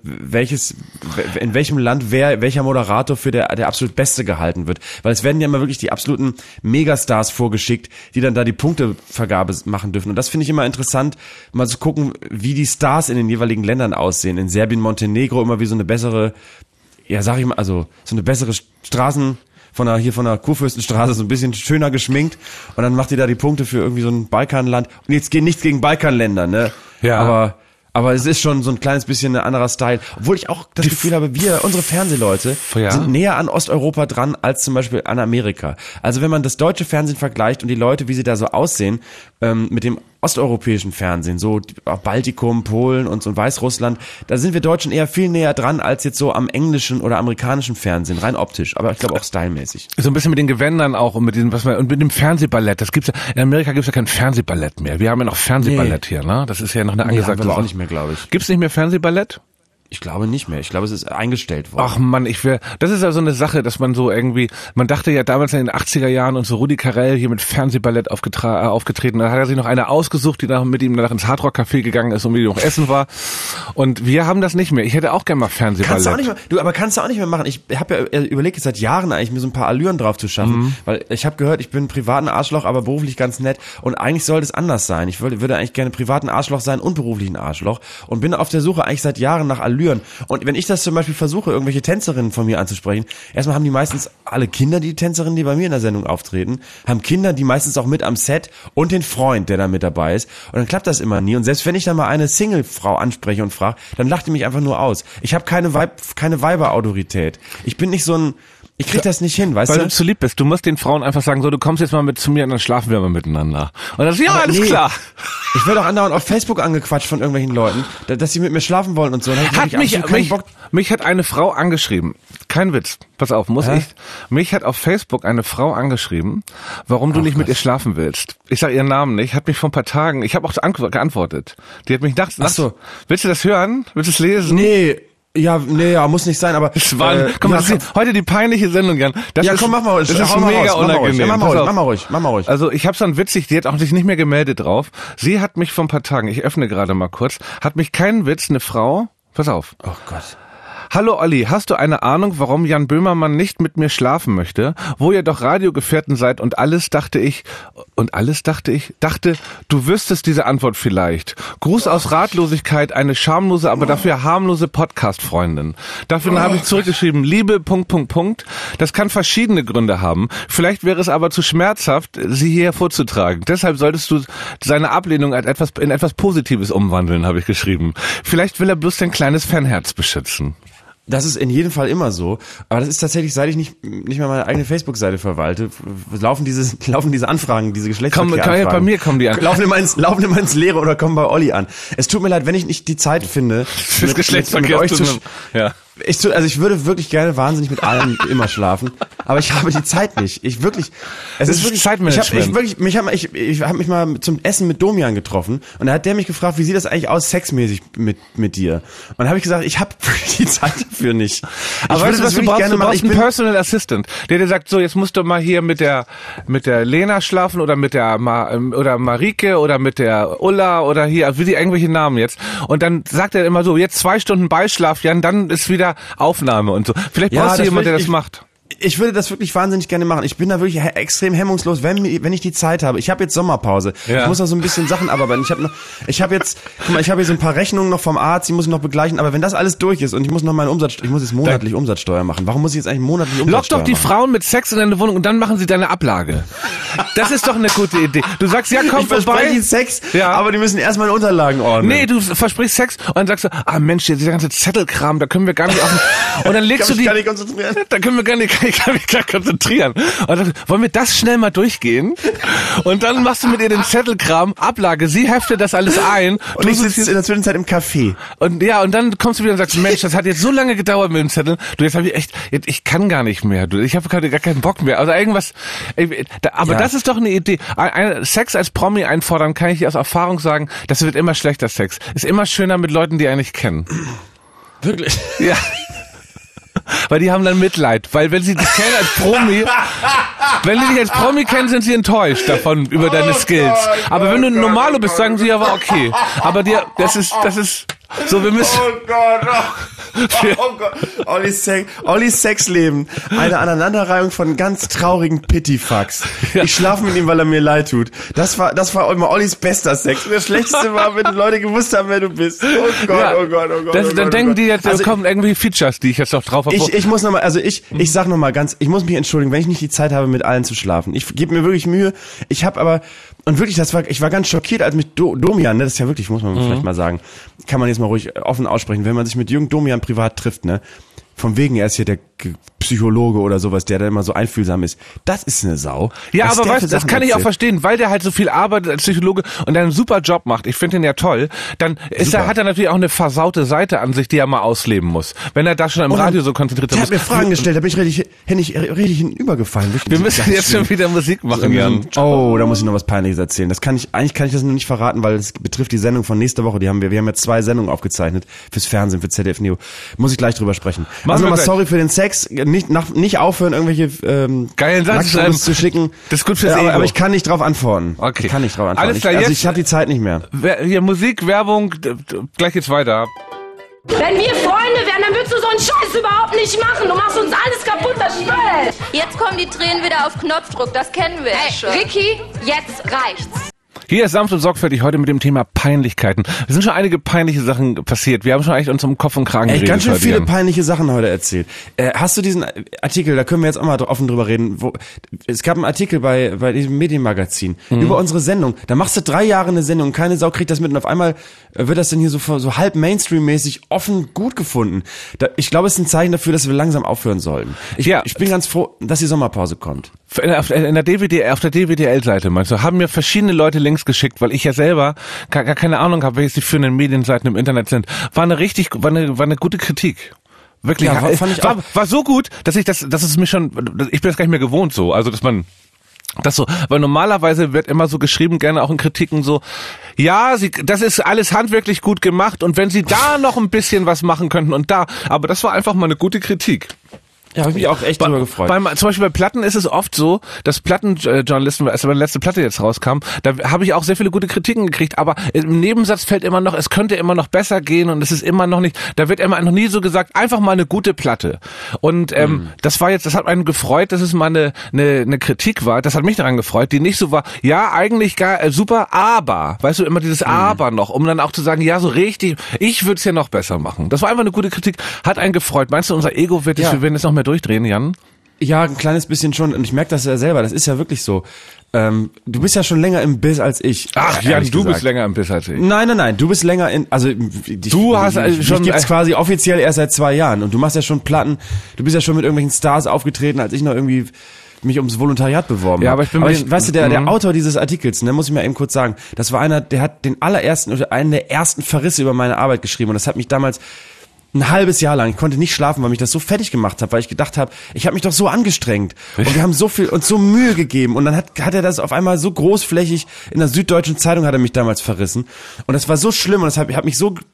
in welchem Land welcher Moderator für der absolut Beste gehalten wird. Weil es werden ja immer wirklich die absoluten Megastars vorgeschickt, die dann da die Punktevergabe machen dürfen. Und das finde ich immer interessant, mal zu gucken, wie die Stars in den jeweiligen Ländern aussehen. In Serbien, Montenegro immer wie so eine bessere, so eine bessere Straßen, von der Kurfürstenstraße so ein bisschen schöner geschminkt. Und dann macht ihr da die Punkte für irgendwie so ein Balkanland. Und jetzt geht nichts gegen Balkanländer, ne? Ja. Aber es ist schon so ein kleines bisschen ein anderer Style. Obwohl ich auch das Gefühl habe, unsere Fernsehleute sind näher an Osteuropa dran als zum Beispiel an Amerika. Also wenn man das deutsche Fernsehen vergleicht und die Leute, wie sie da so aussehen, mit dem osteuropäischen Fernsehen, so Baltikum, Polen und so Weißrussland, da sind wir Deutschen eher viel näher dran als jetzt so am englischen oder amerikanischen Fernsehen, rein optisch, aber ich glaube auch stylmäßig. So ein bisschen mit den Gewändern auch und mit dem Fernsehballett. Das gibt's ja, in Amerika gibt's ja kein Fernsehballett mehr. Wir haben ja noch Fernsehballett hier, ne? Das ist ja noch eine angesagte Sache. Auch nicht mehr, glaube ich. Gibt's nicht mehr Fernsehballett? Ich glaube nicht mehr. Ich glaube, es ist eingestellt worden. Ach Mann, das ist ja so eine Sache, dass man so irgendwie, man dachte ja damals in den 80er Jahren und so Rudi Carrell hier mit Fernsehballett aufgetreten, da hat er sich noch eine ausgesucht, die dann mit ihm danach ins Hardrock Café gegangen ist und wie noch essen war. Und wir haben das nicht mehr. Ich hätte auch gerne mal Fernsehballett. Kannst du auch nicht mehr machen. Ich habe ja überlegt, jetzt seit Jahren eigentlich mir so ein paar Allüren drauf zu schaffen, weil ich habe gehört, ich bin privat ein Arschloch, aber beruflich ganz nett und eigentlich soll das anders sein. Ich würde eigentlich gerne privat ein Arschloch sein und beruflich ein Arschloch und bin auf der Suche eigentlich seit Jahren nach Allüren. Und wenn ich das zum Beispiel versuche, irgendwelche Tänzerinnen von mir anzusprechen, erstmal haben die meistens alle Kinder, die Tänzerinnen, die bei mir in der Sendung auftreten, haben Kinder, die meistens auch mit am Set und den Freund, der da mit dabei ist. Und dann klappt das immer nie. Und selbst wenn ich dann mal eine Single-Frau anspreche und frage, dann lacht die mich einfach nur aus. Ich habe keine Weiberautorität. Ich bin nicht so ein... Ich krieg das nicht hin, weißt du? Weil du zu lieb bist. Du musst den Frauen einfach sagen, so, du kommst jetzt mal mit zu mir und dann schlafen wir mal miteinander. Und dann ist ja alles klar. Ich werde auch andauernd auf Facebook angequatscht von irgendwelchen Leuten, dass sie mit mir schlafen wollen und so. Mich hat eine Frau angeschrieben. Kein Witz. Pass auf, mich hat auf Facebook eine Frau angeschrieben, warum du nicht mit ihr schlafen willst. Ich sage ihren Namen nicht. Hat mich vor ein paar Tagen, ich habe auch geantwortet. Die hat mich nachts. Ach so. Willst du das hören? Willst du es lesen? Nee, muss nicht sein, aber... Das ist heute die peinliche Sendung, Jan. Komm, mach mal ruhig. Das ist mega unangenehm. Mach mal ruhig. Also ich hab's dann witzig, die hat auch sich nicht mehr gemeldet drauf. Sie hat mich vor ein paar Tagen, ich öffne gerade mal kurz, hat mich keinen Witz, eine Frau, pass auf. Oh Gott. Hallo Olli, hast du eine Ahnung, warum Jan Böhmermann nicht mit mir schlafen möchte? Wo ihr doch Radiogefährten seid und alles dachte, du wüsstest diese Antwort vielleicht. Gruß aus Ratlosigkeit, eine schamlose, aber dafür harmlose Podcast-Freundin. Dafür habe ich zurückgeschrieben, Liebe, ... Das kann verschiedene Gründe haben. Vielleicht wäre es aber zu schmerzhaft, sie hier vorzutragen. Deshalb solltest du seine Ablehnung in etwas Positives umwandeln, habe ich geschrieben. Vielleicht will er bloß dein kleines Fanherz beschützen. Das ist in jedem Fall immer so, aber das ist tatsächlich, seit ich nicht mehr meine eigene Facebook-Seite verwalte, laufen diese Anfragen, diese Geschlechtsverkehr-Anfragen. Bei mir kommen die an. Laufen immer ins Leere oder kommen bei Olli an. Es tut mir leid, wenn ich nicht die Zeit finde, fürs Geschlechtsverkehr mit euch zu... Ja. Ich würde wirklich gerne wahnsinnig mit allen immer schlafen, aber ich habe die Zeit nicht. Es ist wirklich Zeitmanagement. Ich habe mich mal zum Essen mit Domian getroffen und da hat der mich gefragt, wie sieht das eigentlich aus sexmäßig mit dir? Und dann habe ich gesagt, ich habe die Zeit dafür nicht. Aber weißt du, was du brauchst? Du brauchst einen Personal Assistant, der dir sagt, so, jetzt musst du mal hier mit der Lena schlafen oder mit der oder Marike oder mit der Ulla oder hier, wie die irgendwelche Namen jetzt. Und dann sagt er immer so, jetzt 2 Stunden Beischlaf, Jan, dann ist wieder Aufnahme und so. Vielleicht brauchst du jemanden, der das macht. Ich würde das wirklich wahnsinnig gerne machen. Ich bin da wirklich extrem hemmungslos, wenn ich die Zeit habe. Ich habe jetzt Sommerpause. Ja. Ich muss noch so ein bisschen Sachen abarbeiten. Ich habe hier so ein paar Rechnungen noch vom Arzt, die muss ich noch begleichen. Aber wenn das alles durch ist und ich muss noch ich muss jetzt monatlich Umsatzsteuer machen. Warum muss ich jetzt eigentlich monatlich Umsatzsteuer machen? Lock doch die Frauen mit Sex in deine Wohnung und dann machen sie deine Ablage. Das ist doch eine gute Idee. Du sagst, ja, komm vorbei. Ich verspreche Sex, aber die müssen erst meine Unterlagen ordnen. Nee, du versprichst Sex und dann sagst du, Mensch, dieser ganze Zettelkram, da können wir gar nicht und dann legst du die... Kann ich konzentrieren? Da können wir gar nicht konzentrieren. Und dann, wollen wir das schnell mal durchgehen? Und dann machst du mit ihr den Zettelkram, Ablage, sie heftet das alles ein. Und ich sitze in der Zwischenzeit im Café. Und dann kommst du wieder und sagst, Mensch, das hat jetzt so lange gedauert mit dem Zettel. Du, jetzt habe ich kann gar nicht mehr. Ich habe gar keinen Bock mehr. Also irgendwas, das ist doch eine Idee. Sex als Promi einfordern, kann ich dir aus Erfahrung sagen, das wird immer schlechter Sex. Ist immer schöner mit Leuten, die einen nicht kennen. Wirklich? Ja. Weil die haben dann Mitleid. Weil wenn sie dich kennen als Promi, wenn die dich als Promi kennen, sind sie enttäuscht davon, über deine Skills. Aber wenn du ein Normalo bist, sagen sie ja, war okay. Aber das ist so, wir müssen... Oh Gott. Ollis Sexleben. Eine Aneinanderreihung von ganz traurigen Pityfucks. Ja. Ich schlafe mit ihm, weil er mir leid tut. Das war immer Ollis bester Sex. Und das Schlechteste war, wenn Leute gewusst haben, wer du bist. Oh Gott, ja. Oh Gott. Dann denken die jetzt, da kommen irgendwelche Features, die ich jetzt noch drauf habe. Ich muss nochmal, ich sag nochmal ich muss mich entschuldigen, wenn ich nicht die Zeit habe, mit allen zu schlafen. Ich gebe mir wirklich Mühe. Ich habe aber, und wirklich, ich war ganz schockiert, als mich Domian, ne, das ist ja wirklich, muss man vielleicht mal sagen, kann man jetzt mal ruhig offen aussprechen, wenn man sich mit Jürgen Domian privat trifft, ne, von wegen, er ist hier der Psychologe oder sowas, der da immer so einfühlsam ist. Das ist eine Sau. Ja, aber weißt du, das kann ich auch verstehen, weil der halt so viel arbeitet als Psychologe und einen super Job macht. Ich finde ihn ja toll. Dann hat er natürlich auch eine versaute Seite an sich, die er mal ausleben muss. Wenn er da schon im Radio so konzentriert ist. Der hat mir Fragen gestellt, da bin ich richtig hinübergefallen. Wir müssen jetzt schon wieder Musik machen, Jan. Oh, da muss ich noch was Peinliches erzählen. Eigentlich kann ich das noch nicht verraten, weil es betrifft die Sendung von nächster Woche. Wir haben jetzt 2 Sendungen aufgezeichnet fürs Fernsehen, für ZDF Neo. Muss ich gleich drüber sprechen. Also nochmal sorry für den Sex. Nicht aufhören, irgendwelche geilen Sachen zu schicken. Das ist gut fürs Ego. Aber ich kann nicht drauf antworten. Okay. Ich kann nicht drauf antworten. Alles klar, ich habe die Zeit nicht mehr. Hier Musik, Werbung, gleich geht's weiter. Wenn wir Freunde wären, dann würdest du so einen Scheiß überhaupt nicht machen. Du machst uns alles kaputt, das Schwein. Jetzt kommen die Tränen wieder auf Knopfdruck, das kennen wir schon. Ricky, jetzt reicht's. Hier ist sanft und sorgfältig heute mit dem Thema Peinlichkeiten. Es sind schon einige peinliche Sachen passiert. Wir haben schon eigentlich uns um Kopf und Kragen geredet. Ganz schön viele peinliche Sachen heute erzählt. Hast du diesen Artikel, da können wir jetzt auch mal offen drüber reden, es gab einen Artikel bei diesem Medienmagazin über unsere Sendung. Da machst du 3 Jahre eine Sendung, keine Sau kriegt das mit und auf einmal wird das denn hier so halb Mainstream-mäßig offen gut gefunden. Ich glaube, es ist ein Zeichen dafür, dass wir langsam aufhören sollen. Ich bin ganz froh, dass die Sommerpause kommt. Auf der DWDL-Seite, meinst du, haben mir verschiedene Leute Links geschickt, weil ich ja selber gar keine Ahnung habe, welche die führenden Medienseiten im Internet sind. War eine gute Kritik. Wirklich. Ja, war so gut, dass ich bin das gar nicht mehr gewohnt so. Also, dass man das so, weil normalerweise wird immer so geschrieben, gerne auch in Kritiken so, ja, das ist alles handwerklich gut gemacht und wenn sie da noch ein bisschen was machen könnten und da, aber das war einfach mal eine gute Kritik. Ja, habe ich mich auch echt drüber gefreut. Zum Beispiel bei Platten ist es oft so, dass Plattenjournalisten, als meine letzte Platte jetzt rauskam, da habe ich auch sehr viele gute Kritiken gekriegt, aber im Nebensatz fällt immer noch, es könnte immer noch besser gehen und es ist immer noch nicht, da wird immer noch nie so gesagt, einfach mal eine gute Platte. Und das hat einen gefreut, dass es mal eine Kritik war, das hat mich daran gefreut, die nicht so war, ja, eigentlich super, aber, weißt du, immer dieses Aber noch, um dann auch zu sagen, ja, so richtig, ich würde es ja noch besser machen. Das war einfach eine gute Kritik, hat einen gefreut. Meinst du, unser Ego wir werden es noch mehr durchdrehen, Jan? Ja, ein kleines bisschen schon. Und ich merke das ja selber. Das ist ja wirklich so. Du bist ja schon länger im Biss als ich. Ach, Jan, du bist länger im Biss als ich. Nein. Du bist länger du hast schon gibt's quasi offiziell erst seit 2 Jahren. Und du machst ja schon Platten. Du bist ja schon mit irgendwelchen Stars aufgetreten, als ich noch irgendwie mich ums Volontariat beworben habe. Weißt du, der Autor dieses Artikels, ne, muss ich mal eben kurz sagen, das war einer, der hat einen der ersten Verrisse über meine Arbeit geschrieben. Und das hat mich damals ein halbes Jahr lang, ich konnte nicht schlafen, weil mich das so fertig gemacht hat, weil ich gedacht habe, ich habe mich doch so angestrengt und wir haben so viel uns so Mühe gegeben und dann hat er das auf einmal so großflächig in der Süddeutschen Zeitung hat er mich damals verrissen und das war so schlimm und das hat mich so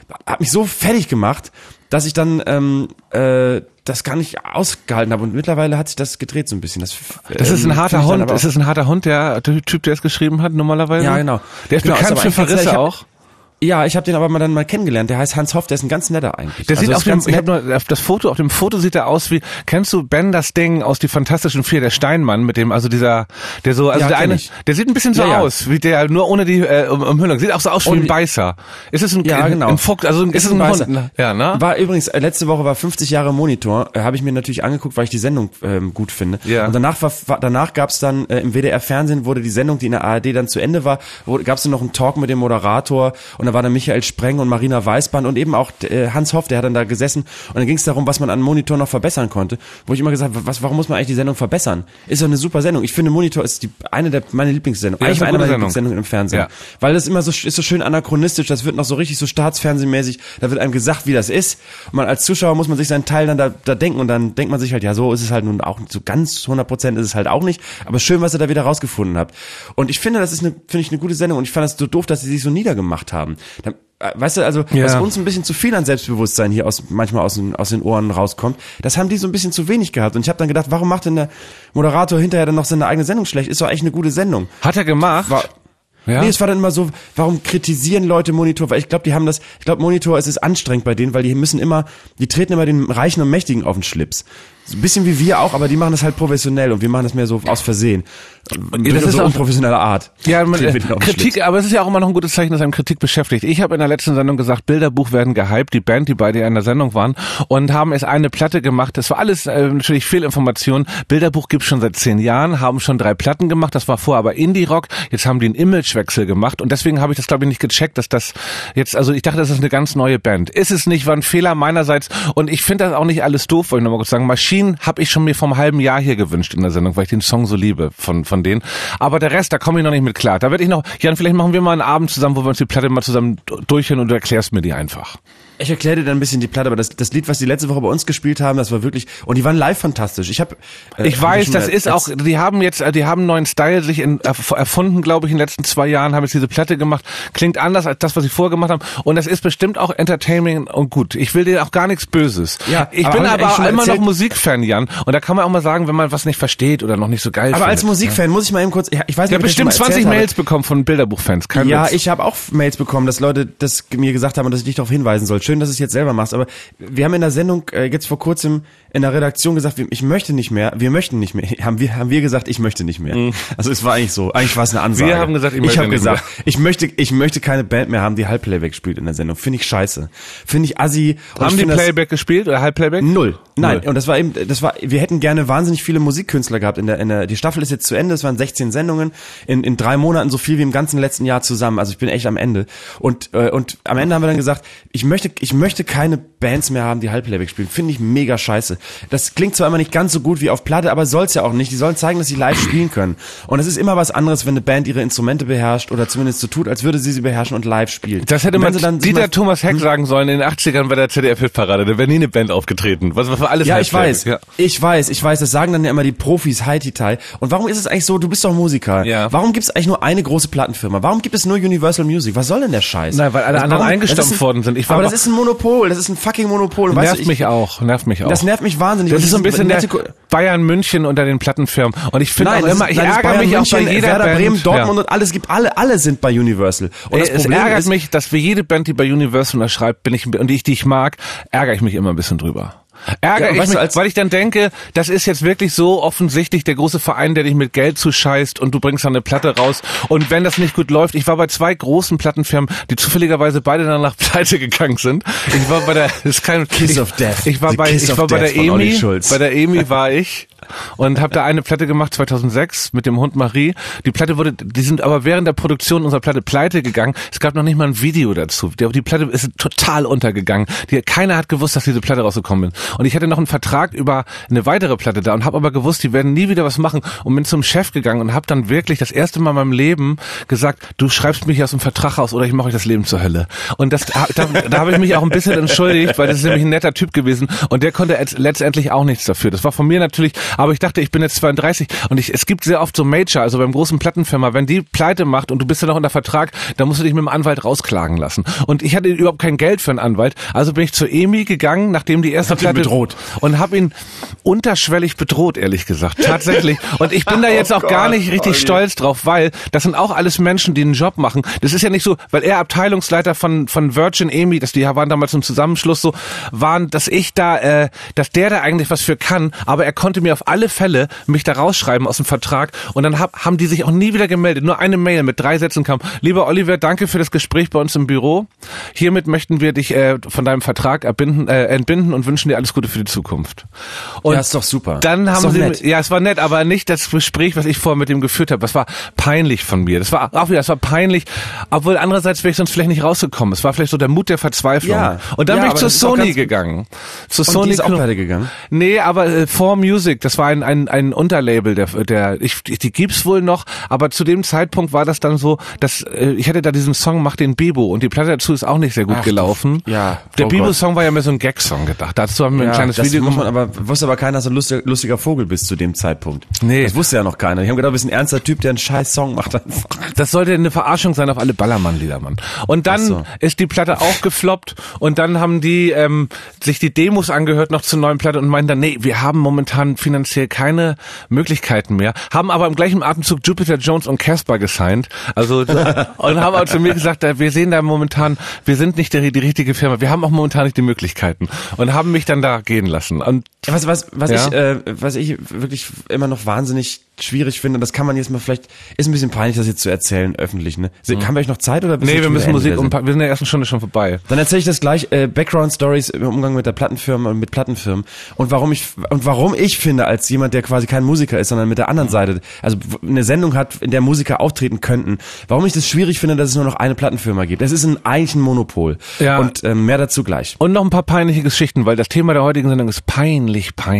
fertig gemacht, dass ich dann das gar nicht ausgehalten habe und mittlerweile hat sich das gedreht so ein bisschen. Das ist ein harter Hund. Ist es ein harter Hund, der Typ, der es geschrieben hat normalerweise? Ja, genau. Der ist bekannt für Verrisse auch. Ja, ich habe den aber mal kennengelernt. Der heißt Hans Hoff, der ist ein ganz netter eigentlich. Der sieht auf dem Foto sieht er aus wie, kennst du Ben das Ding aus die Fantastischen Vier, der Steinmann mit dem, der sieht ein bisschen so aus, wie der, nur ohne die Umhüllung. Sieht auch so aus wie ein Beißer. Ist es ein Fuchs, also ist es ein Beißer. Hund? Ja, ne? War übrigens, letzte Woche war 50 Jahre Monitor, habe ich mir natürlich angeguckt, weil ich die Sendung gut finde. Ja. Und danach gab's dann im WDR Fernsehen, wurde die Sendung, die in der ARD dann zu Ende war, gab's dann noch einen Talk mit dem Moderator und da war dann Michael Spreng und Marina Weißband und eben auch Hans Hoff, der hat dann da gesessen und dann ging es darum, was man an Monitor noch verbessern konnte, wo ich immer gesagt habe, warum muss man eigentlich die Sendung verbessern? Ist doch eine super Sendung. Ich finde Monitor ist meine Lieblingssendung. Eigentlich eine meiner Lieblingssendungen im Fernsehen. Ja. Weil das immer ist so schön anachronistisch, das wird noch so richtig so staatsfernsehmäßig, da wird einem gesagt, wie das ist. Und man als Zuschauer muss man sich seinen Teil dann da denken und dann denkt man sich halt, ja, so ist es halt nun auch, so ganz 100% ist es halt auch nicht, aber schön, was ihr da wieder rausgefunden habt. Und ich finde, das ist eine gute Sendung und ich fand das so doof, dass sie sich so niedergemacht haben. Weißt du, also was uns ein bisschen zu viel an Selbstbewusstsein hier manchmal aus den Ohren rauskommt, das haben die so ein bisschen zu wenig gehabt. Und ich habe dann gedacht, warum macht denn der Moderator hinterher dann noch seine eigene Sendung schlecht? Ist doch eigentlich eine gute Sendung. Hat er gemacht? Nee, es war dann immer so, warum kritisieren Leute Monitor? Weil ich glaube, Monitor, es ist anstrengend bei denen, weil die treten immer den Reichen und Mächtigen auf den Schlips. So ein bisschen wie wir auch, aber die machen das halt professionell und wir machen das mehr so aus Versehen. Das ist so unprofessioneller Art. Ja, Kritik, aber es ist ja auch immer noch ein gutes Zeichen, dass einem Kritik beschäftigt. Ich habe in der letzten Sendung gesagt, Bilderbuch werden gehypt, die Band, die beide in der Sendung waren und haben es eine Platte gemacht. Das war alles natürlich Fehlinformation. Bilderbuch gibt's schon seit 10 Jahren, haben schon 3 Platten gemacht, das war vorher aber Indie-Rock. Jetzt haben die einen Imagewechsel gemacht und deswegen habe ich das, glaube ich, nicht gecheckt, dass das jetzt, also ich dachte, das ist eine ganz neue Band. Ist es nicht, war ein Fehler meinerseits und ich finde das auch nicht alles doof, wollte ich nochmal kurz sagen. Maschinen habe ich schon mir vor einem halben Jahr hier gewünscht in der Sendung, weil ich den Song so liebe von denen. Aber der Rest, da komme ich noch nicht mit klar. Da werde ich noch, Jan, vielleicht machen wir mal einen Abend zusammen, wo wir uns die Platte mal zusammen durchhören und du erklärst mir die einfach. Ich erkläre dir dann ein bisschen die Platte, aber das Lied, was die letzte Woche bei uns gespielt haben, das war wirklich, und die waren live fantastisch. Ich weiß, das ist auch, die haben einen neuen Style sich erfunden, glaube ich, in den letzten 2 Jahren, haben jetzt diese Platte gemacht, klingt anders als das, was sie vorher gemacht haben, und das ist bestimmt auch Entertainment und gut. Ich will dir auch gar nichts Böses. Ja, ich bin aber immer noch Musikfan, Jan, und da kann man auch mal sagen, wenn man was nicht versteht oder noch nicht so geil findet. Aber als Musikfan muss ich mal eben kurz, ich weiß nicht, ob bestimmt 20 Mails bekommen von Bilderbuchfans. Ja, ich habe auch Mails bekommen, dass Leute das mir gesagt haben und dass ich dich darauf hinweisen soll. Schön, dass du es jetzt selber machst, aber wir haben in der Sendung jetzt vor kurzem in der Redaktion gesagt, wir möchten nicht mehr, haben wir gesagt, ich möchte nicht mehr. Also es war eigentlich so, eigentlich war es eine Ansage. Wir haben gesagt, ich möchte keine Band mehr haben, die Halbplayback spielt in der Sendung. Finde ich scheiße. Finde ich assi. Haben die Playback gespielt oder Halbplayback? Null. Nein, und wir hätten gerne wahnsinnig viele Musikkünstler gehabt die Staffel ist jetzt zu Ende, es waren 16 Sendungen, in 3 Monaten so viel wie im ganzen letzten Jahr zusammen, also ich bin echt am Ende. Und am Ende haben wir dann gesagt, ich möchte keine Bands mehr haben, die Halbplayback spielen. Finde ich mega scheiße. Das klingt zwar immer nicht ganz so gut wie auf Platte, aber soll's ja auch nicht. Die sollen zeigen, dass sie live spielen können. Und es ist immer was anderes, wenn eine Band ihre Instrumente beherrscht oder zumindest so tut, als würde sie beherrschen und live spielt. Das hätte man Dieter Thomas Heck sagen sollen in den 80ern bei der ZDF-Hitparade. Da wäre nie eine Band aufgetreten. Was war alles? Ja, ich weiß. Das sagen dann ja immer die Profis, Hi-Titai. Und warum ist es eigentlich so, du bist doch Musiker. Ja. Warum gibt es eigentlich nur eine große Plattenfirma? Warum gibt es nur Universal Music? Was soll denn der Scheiß? Nein, weil alle anderen eingestampft worden sind. Aber das ist ein Monopol. Das ist ein fucking Monopol. Nervt mich auch. Das nervt mich wahnsinnig. Das ist so ein bisschen der Bayern München unter den Plattenfirmen. Und ich finde auch immer, ich ärgere mich auch bei jeder Werder Band. Bremen, Dortmund und alles gibt, alle sind bei Universal. Und das es Problem ärgert mich, dass für jede Band, die bei Universal unterschreibt, die ich mag, ärgere ich mich immer ein bisschen drüber. Weil ich dann denke, das ist jetzt wirklich so offensichtlich der große Verein, der dich mit Geld zuscheißt und du bringst dann eine Platte raus. Und wenn das nicht gut läuft, ich war bei 2 großen Plattenfirmen, die zufälligerweise beide danach pleite gegangen sind. Ich war bei der, Kiss of Death. Ich war bei der EMI, war ich und habe da eine Platte gemacht 2006 mit dem Hund Marie. Die sind aber während der Produktion unserer Platte pleite gegangen. Es gab noch nicht mal ein Video dazu. Die Platte ist total untergegangen. Keiner hat gewusst, dass diese Platte rausgekommen ist. Und ich hatte noch einen Vertrag über eine weitere Platte da und habe aber gewusst, die werden nie wieder was machen und bin zum Chef gegangen und habe dann wirklich das erste Mal in meinem Leben gesagt, du schreibst mich aus dem Vertrag raus oder ich mache euch das Leben zur Hölle. Und da habe ich mich auch ein bisschen entschuldigt, weil das ist nämlich ein netter Typ gewesen und der konnte letztendlich auch nichts dafür. Das war von mir natürlich, aber ich dachte, ich bin jetzt 32 und es gibt sehr oft so Major, also beim großen Plattenfirma, wenn die pleite macht und du bist ja noch unter Vertrag, dann musst du dich mit dem Anwalt rausklagen lassen. Und ich hatte überhaupt kein Geld für einen Anwalt, also bin ich zur EMI gegangen, nachdem die erste Platte bedroht und habe ihn unterschwellig bedroht, ehrlich gesagt, tatsächlich. Und ich bin da jetzt auch gar nicht richtig stolz drauf, weil das sind auch alles Menschen, die einen Job machen. Das ist ja nicht so, weil er Abteilungsleiter von Virgin EMI, die waren damals im Zusammenschluss so, dass der da eigentlich was für kann, aber er konnte mir auf alle Fälle mich da rausschreiben aus dem Vertrag und dann haben die sich auch nie wieder gemeldet. Nur eine Mail mit 3 Sätzen kam. Lieber Oliver, danke für das Gespräch bei uns im Büro. Hiermit möchten wir dich von deinem Vertrag entbinden und wünschen dir alles Gute für die Zukunft. Und ja, ist doch super. Dann haben sie, nett. Ja, es war nett, aber nicht das Gespräch, was ich vorher mit ihm geführt habe. Das war peinlich von mir. Das war peinlich, obwohl andererseits wäre ich sonst vielleicht nicht rausgekommen. Es war vielleicht so der Mut der Verzweiflung. Ja. Und dann bin ich zu Sony gegangen. Zu Sony. Die ist auch pleite gegangen? Nee, aber 4Music, das war ein Unterlabel, die gibt's wohl noch, aber zu dem Zeitpunkt war das dann so, dass ich hatte da diesen Song Mach den Bebo und die Platte dazu ist auch nicht sehr gut gelaufen. Ja. Der Bebo-Song war ja mehr so ein Gag-Song gedacht. Dazu haben wir ein kleines Video gemacht. Wusste aber keiner, dass du ein lustiger Vogel bist zu dem Zeitpunkt. Nee. Das wusste ja noch keiner. Ich habe gedacht, du bist ein ernster Typ, der einen scheiß Song macht. Das sollte eine Verarschung sein auf alle Ballermann-Lieder, Mann. Und dann ist die Platte auch gefloppt und dann haben die sich die Demos angehört noch zur neuen Platte und meinten dann, nee, wir haben momentan finanziell keine Möglichkeiten mehr, haben aber im gleichen Atemzug Jupiter Jones und Casper gesigned, also und haben aber zu mir gesagt, wir sehen da momentan, wir sind nicht die richtige Firma, wir haben auch momentan nicht die Möglichkeiten und haben mich dann da gehen lassen. Und was ich wirklich immer noch wahnsinnig schwierig finde, das kann man jetzt mal vielleicht, ist ein bisschen peinlich, das jetzt zu erzählen öffentlich, ne? Haben wir euch noch Zeit oder? Nee, wir müssen Musik wir sind in der ersten Stunde schon vorbei. Dann erzähle ich das gleich, Background Stories im Umgang mit der Plattenfirma und mit Plattenfirmen und warum ich finde, als jemand, der quasi kein Musiker ist, sondern mit der anderen Seite, also eine Sendung hat, in der Musiker auftreten könnten, warum ich das schwierig finde, dass es nur noch eine Plattenfirma gibt. Es ist eigentlich ein Monopol. Ja. Und mehr dazu gleich. Und noch ein paar peinliche Geschichten, weil das Thema der heutigen Sendung ist peinlich.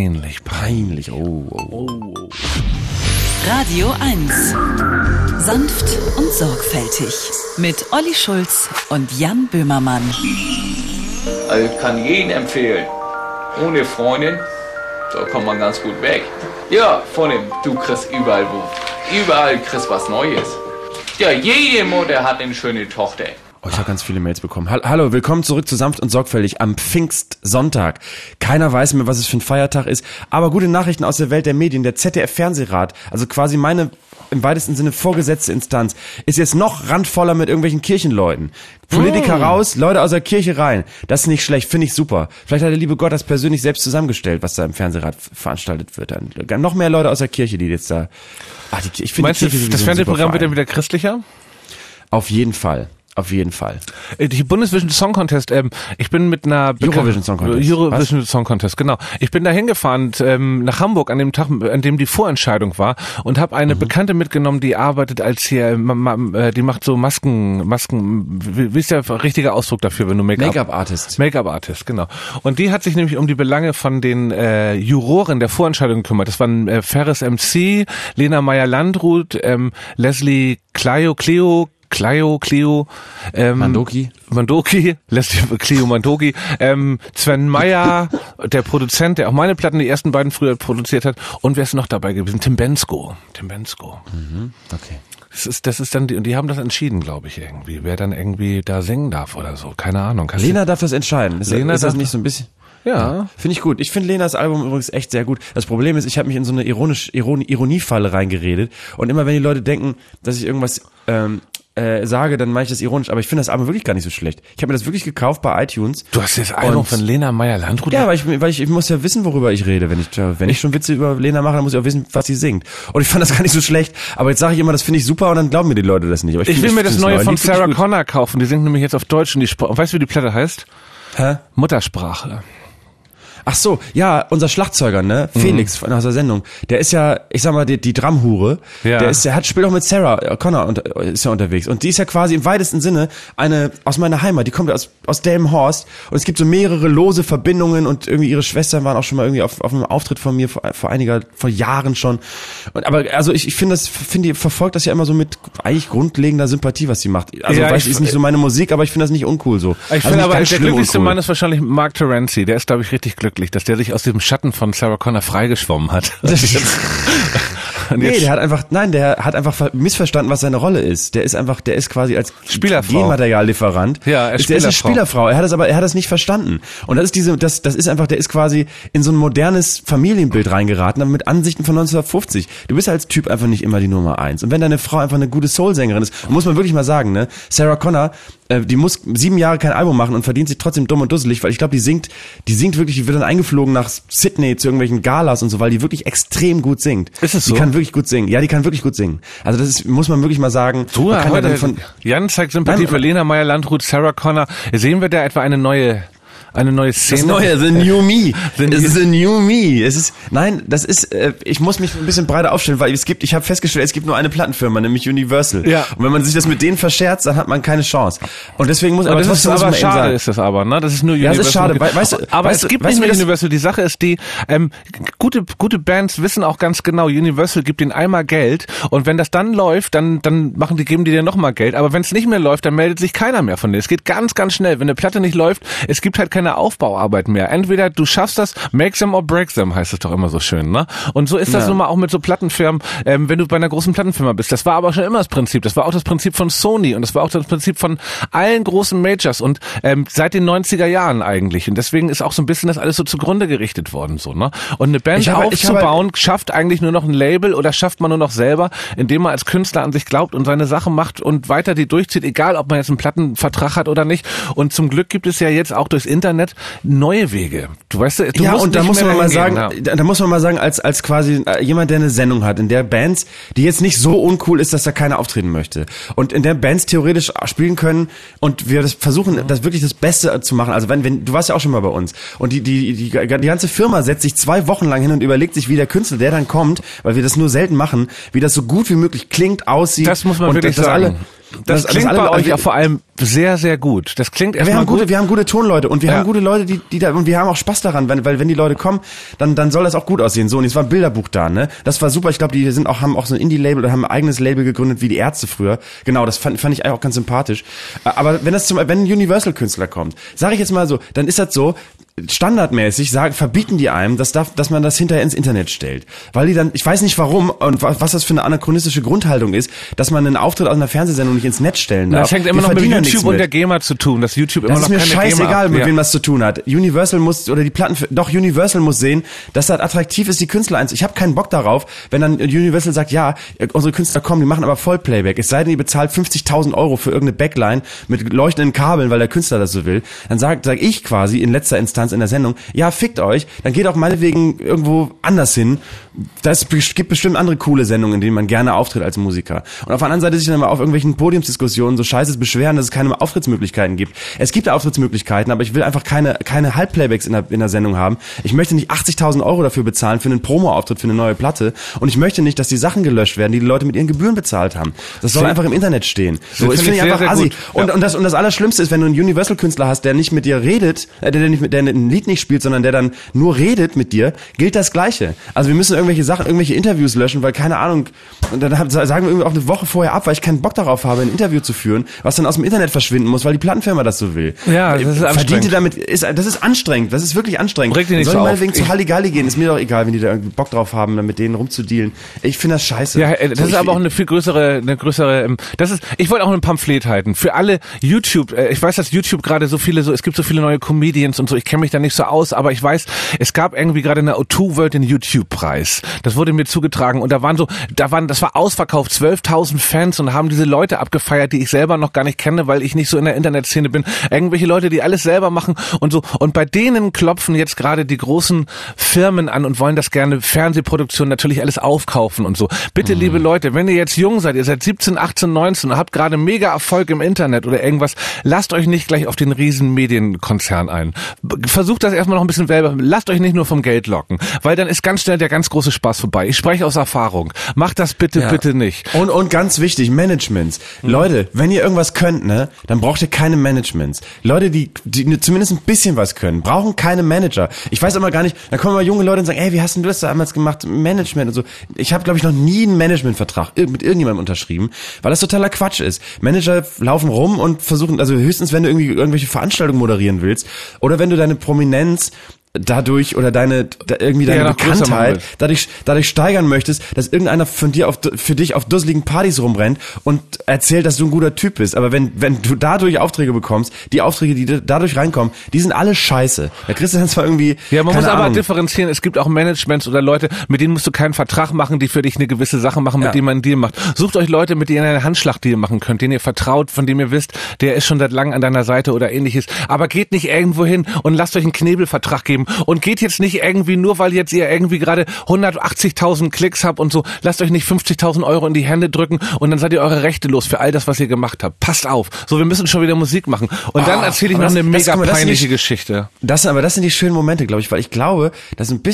Oh. Radio 1. Sanft und sorgfältig. Mit Olli Schulz und Jan Böhmermann. Also ich kann jeden empfehlen. Ohne Freundin, da kommt man ganz gut weg. Ja, von dem, du kriegst überall kriegst was Neues. Ja, jede Mutter hat eine schöne Tochter. Oh, ich habe ganz viele Mails bekommen. Hallo, willkommen zurück zu Sanft und Sorgfältig am Pfingstsonntag. Keiner weiß mehr, was es für ein Feiertag ist, aber gute Nachrichten aus der Welt der Medien. Der ZDF-Fernsehrat, also quasi meine im weitesten Sinne vorgesetzte Instanz, ist jetzt noch randvoller mit irgendwelchen Kirchenleuten. Politiker raus, Leute aus der Kirche rein. Das ist nicht schlecht, finde ich super. Vielleicht hat der liebe Gott das persönlich selbst zusammengestellt, was da im Fernsehrat veranstaltet wird. Dann noch mehr Leute aus der Kirche, die jetzt da... Ich finde, meinst du, das Fernsehprogramm wird dann wieder christlicher? Auf jeden Fall. Auf jeden Fall. Die Bundesvision Song Contest, ich bin mit einer... Eurovision Song Contest. Eurovision Song Contest, genau. Ich bin da hingefahren nach Hamburg an dem Tag, an dem die Vorentscheidung war und habe eine Bekannte mitgenommen, die arbeitet als hier, die macht so Masken, wie ist der richtige Ausdruck dafür, wenn du Make-up-Artist. Make-up-Artist, genau. Und die hat sich nämlich um die Belange von den Juroren der Vorentscheidung gekümmert. Das waren Ferris MC, Lena Meyer-Landrut, Leslie Cleo, Mandoki, Leslie Cleo Mandoki, Sven Meyer, der Produzent, der auch meine Platten, die ersten beiden früher produziert hat. Und wer ist noch dabei gewesen? Tim Bensko. Okay. Das ist dann die haben das entschieden, glaube ich, irgendwie. Wer dann irgendwie da singen darf oder so. Keine Ahnung. Lena darf das entscheiden. Lena ist das nicht so ein bisschen... Ja. Finde ich gut. Ich finde Lenas Album übrigens echt sehr gut. Das Problem ist, ich habe mich in so eine Ironiefalle reingeredet. Und immer wenn die Leute denken, dass ich irgendwas sage, dann meine ich das ironisch. Aber ich finde das Album wirklich gar nicht so schlecht. Ich habe mir das wirklich gekauft bei iTunes. Du hast das Album von Lena Meyer-Landrut? Ja, weil ich muss ja wissen, worüber ich rede. Wenn ich schon Witze über Lena mache, dann muss ich auch wissen, was sie singt. Und ich fand das gar nicht so schlecht. Aber jetzt sage ich immer, das finde ich super und dann glauben mir die Leute das nicht. Aber ich will mir das neue von Sarah Connor kaufen. Die singt nämlich jetzt auf Deutsch und weißt du, wie die Platte heißt? Muttersprache. Ach so, ja, unser Schlagzeuger, ne, Felix aus der Sendung, der ist ja, ich sag mal, die Drumhure, der spielt auch mit Sarah Connor und ist ja unterwegs und die ist ja quasi im weitesten Sinne eine aus meiner Heimat, die kommt aus Delmenhorst und es gibt so mehrere lose Verbindungen und irgendwie ihre Schwestern waren auch schon mal irgendwie auf einem Auftritt von mir vor Jahren schon. Aber also ich die verfolgt das ja immer so mit eigentlich grundlegender Sympathie, was sie macht. Also ist nicht so meine Musik, aber ich finde das nicht uncool so. Ich finde aber der glücklichste Mann ist wahrscheinlich Mark Terenzi, der ist glaube ich richtig glücklich, dass der sich aus dem Schatten von Sarah Connor freigeschwommen hat. Der hat einfach missverstanden, was seine Rolle ist. Der ist quasi als Spielerfrau. Genmateriallieferant. Ja, der ist eine Spielerfrau. Er hat das nicht verstanden. Und der ist quasi in so ein modernes Familienbild reingeraten, aber mit Ansichten von 1950. Du bist als Typ einfach nicht immer die Nummer 1. Und wenn deine Frau einfach eine gute Soul-Sängerin ist, muss man wirklich mal sagen, ne, Sarah Connor, die muss 7 Jahre kein Album machen und verdient sich trotzdem dumm und dusselig, weil ich glaube, die singt wirklich, die wird dann eingeflogen nach Sydney zu irgendwelchen Galas und so, weil die wirklich extrem gut singt. Ist es so? Die kann wirklich gut singen. Ja, die kann wirklich gut singen. Also muss man wirklich mal sagen. Jan zeigt Sympathie für Lena Meyer-Landrut, Sarah Connor. Sehen wir da etwa eine neue Szene. Das Neue, The New Me. The New Me. Ich muss mich ein bisschen breiter aufstellen, weil ich habe festgestellt, es gibt nur eine Plattenfirma, nämlich Universal. Ja. Und wenn man sich das mit denen verscherzt, dann hat man keine Chance. Und deswegen muss aber trotzdem muss man schade sagen, ist das aber, ne? Das ist nur Universal. Ja, das ist schade. Aber es gibt nicht nur Universal. Die Sache ist die, gute Bands wissen auch ganz genau, Universal gibt ihnen einmal Geld und wenn das dann läuft, dann geben die dir nochmal Geld. Aber wenn es nicht mehr läuft, dann meldet sich keiner mehr von dir. Es geht ganz, ganz schnell. Wenn eine Platte nicht läuft, es gibt halt keine Aufbauarbeit mehr. Entweder du schaffst das, make them or break them, heißt es doch immer so schön, ne? Und so ist das nun mal auch mit so Plattenfirmen, wenn du bei einer großen Plattenfirma bist. Das war aber schon immer das Prinzip. Das war auch das Prinzip von Sony und das war auch das Prinzip von allen großen Majors und seit den 90er Jahren eigentlich. Und deswegen ist auch so ein bisschen das alles so zugrunde gerichtet worden, so, ne? Und eine Band aufzubauen, schafft eigentlich nur noch ein Label oder schafft man nur noch selber, indem man als Künstler an sich glaubt und seine Sache macht und weiter die durchzieht, egal ob man jetzt einen Plattenvertrag hat oder nicht. Und zum Glück gibt es ja jetzt auch durchs Internet neue Wege. Du weißt, du musst und da muss man mal sagen, als quasi jemand, der eine Sendung hat, in der Bands, die jetzt nicht so uncool ist, dass da keiner auftreten möchte. Und in der Bands theoretisch spielen können und wir das versuchen, das wirklich das Beste zu machen. Also wenn du warst ja auch schon mal bei uns und die ganze Firma setzt sich 2 Wochen lang hin und überlegt sich, wie der Künstler, der dann kommt, weil wir das nur selten machen, wie das so gut wie möglich klingt, aussieht. Das muss man wirklich sagen. Das klingt bei euch ja vor allem sehr, sehr gut. Das klingt erstmal gut. Wir haben gute Tonleute und wir haben gute Leute, die da, und wir haben auch Spaß daran, weil wenn die Leute kommen, dann soll das auch gut aussehen. So, und es war ein Bilderbuch da, ne? Das war super. Ich glaube, die haben auch so ein Indie-Label oder haben ein eigenes Label gegründet, wie die Ärzte früher. Genau, das fand ich eigentlich auch ganz sympathisch. Aber wenn ein Universal-Künstler kommt, sage ich jetzt mal so, dann ist das so, standardmäßig verbieten die einem, dass man das hinterher ins Internet stellt. Weil die dann, ich weiß nicht warum und was das für eine anachronistische Grundhaltung ist, dass man einen Auftritt aus einer Fernsehsendung nicht ins Netz stellen darf. Das hängt immer noch mit YouTube und der GEMA zu tun, dass YouTube immer noch keine GEMA. Das ist mir scheißegal, mit wem das zu tun hat. Universal muss sehen, dass das attraktiv ist, die Künstler einzusetzen. Ich habe keinen Bock darauf, wenn dann Universal sagt, ja, unsere Künstler kommen, die machen aber Vollplayback. Es sei denn, ihr bezahlt 50.000 € für irgendeine Backline mit leuchtenden Kabeln, weil der Künstler das so will. Dann sag ich quasi in letzter Instanz in der Sendung, ja, fickt euch, dann geht auch meinetwegen irgendwo anders hin. Es gibt bestimmt andere coole Sendungen, in denen man gerne auftritt als Musiker. Und auf der anderen Seite sich dann mal auf irgendwelchen Podiumsdiskussionen so scheiße beschweren, dass es keine Auftrittsmöglichkeiten gibt. Es gibt Auftrittsmöglichkeiten, aber ich will einfach keine Halbplaybacks in der Sendung haben. Ich möchte nicht 80.000 € dafür bezahlen für einen Promo-Auftritt für eine neue Platte und ich möchte nicht, dass die Sachen gelöscht werden, die Leute mit ihren Gebühren bezahlt haben. Das soll einfach im Internet stehen. So, das finde ich einfach assi. Und das Allerschlimmste ist, wenn du einen Universal-Künstler hast, der nicht mit dir redet, der ein Lied nicht spielt, sondern der dann nur redet mit dir, gilt das Gleiche. Also wir müssen irgendwelche Interviews löschen, weil keine Ahnung, und dann sagen wir irgendwie auch eine Woche vorher ab, weil ich keinen Bock darauf habe, ein Interview zu führen, was dann aus dem Internet Internet verschwinden muss, weil die Plattenfirma das so will. Ja, das ist anstrengend. Das ist anstrengend, das ist wirklich anstrengend. Regt dich nicht Soll so die auf. meinetwegen zu Halligalli gehen, ist mir doch egal, wenn die da irgendwie Bock drauf haben, mit denen rumzudealen. Ich finde das scheiße. Ja, das ist aber auch eine viel größere, ich wollte auch ein Pamphlet halten. Für alle YouTube, ich weiß, dass YouTube gerade es gibt so viele neue Comedians und so, ich kenne mich da nicht so aus, aber ich weiß, es gab irgendwie gerade eine O2 World den YouTube-Preis. Das wurde mir zugetragen und das war ausverkauft, 12.000 Fans und haben diese Leute abgefeiert, die ich selber noch gar nicht kenne, weil ich nicht so in der Internetszene bin. Irgendwelche Leute, die alles selber machen und so. Und bei denen klopfen jetzt gerade die großen Firmen an und wollen das gerne, Fernsehproduktionen natürlich alles aufkaufen und so. Bitte, liebe Leute, wenn ihr jetzt jung seid, ihr seid 17, 18, 19 und habt gerade mega Erfolg im Internet oder irgendwas, lasst euch nicht gleich auf den riesen Medienkonzern ein. Versucht das erstmal noch ein bisschen selber. Lasst euch nicht nur vom Geld locken, weil dann ist ganz schnell der ganz große Spaß vorbei. Ich spreche aus Erfahrung. Macht das bitte nicht. Und ganz wichtig, Managements. Leute, wenn ihr irgendwas könnt, ne, dann braucht ihr keine Managements. Leute, die zumindest ein bisschen was können, brauchen keine Manager. Ich weiß immer gar nicht, da kommen immer junge Leute und sagen, ey, wie hast denn du das damals gemacht? Management und so. Ich habe, glaube ich, noch nie einen Managementvertrag mit irgendjemandem unterschrieben, weil das totaler Quatsch ist. Manager laufen rum und versuchen, also höchstens, wenn du irgendwie irgendwelche Veranstaltungen moderieren willst oder wenn du deine Prominenz dadurch oder deine Bekanntheit dadurch steigern möchtest, dass irgendeiner von dir für dich auf dusseligen Partys rumrennt und erzählt, dass du ein guter Typ bist. Aber wenn du dadurch Aufträge bekommst, die Aufträge, die dadurch reinkommen, die sind alle scheiße. Da kriegst du dann zwar irgendwie, ja, man muss aber Ahnung. differenzieren. Es gibt auch Managements oder Leute, mit denen musst du keinen Vertrag machen, die für dich eine gewisse Sache machen, mit denen man einen Deal macht. Sucht euch Leute, mit denen ihr einen Handschlag-Deal machen könnt, denen ihr vertraut, von dem ihr wisst, der ist schon seit langem an deiner Seite oder ähnliches. Aber geht nicht irgendwo hin und lasst euch einen Knebelvertrag geben. Und geht jetzt nicht irgendwie, nur weil jetzt ihr irgendwie gerade 180.000 Klicks habt und so, lasst euch nicht 50.000 Euro in die Hände drücken und dann seid ihr eure Rechte los für all das, was ihr gemacht habt. Passt auf. So, wir müssen schon wieder Musik machen. Und dann erzähle ich noch eine mega peinliche Geschichte. Das sind die schönen Momente, glaube ich, weil ich glaube, das ist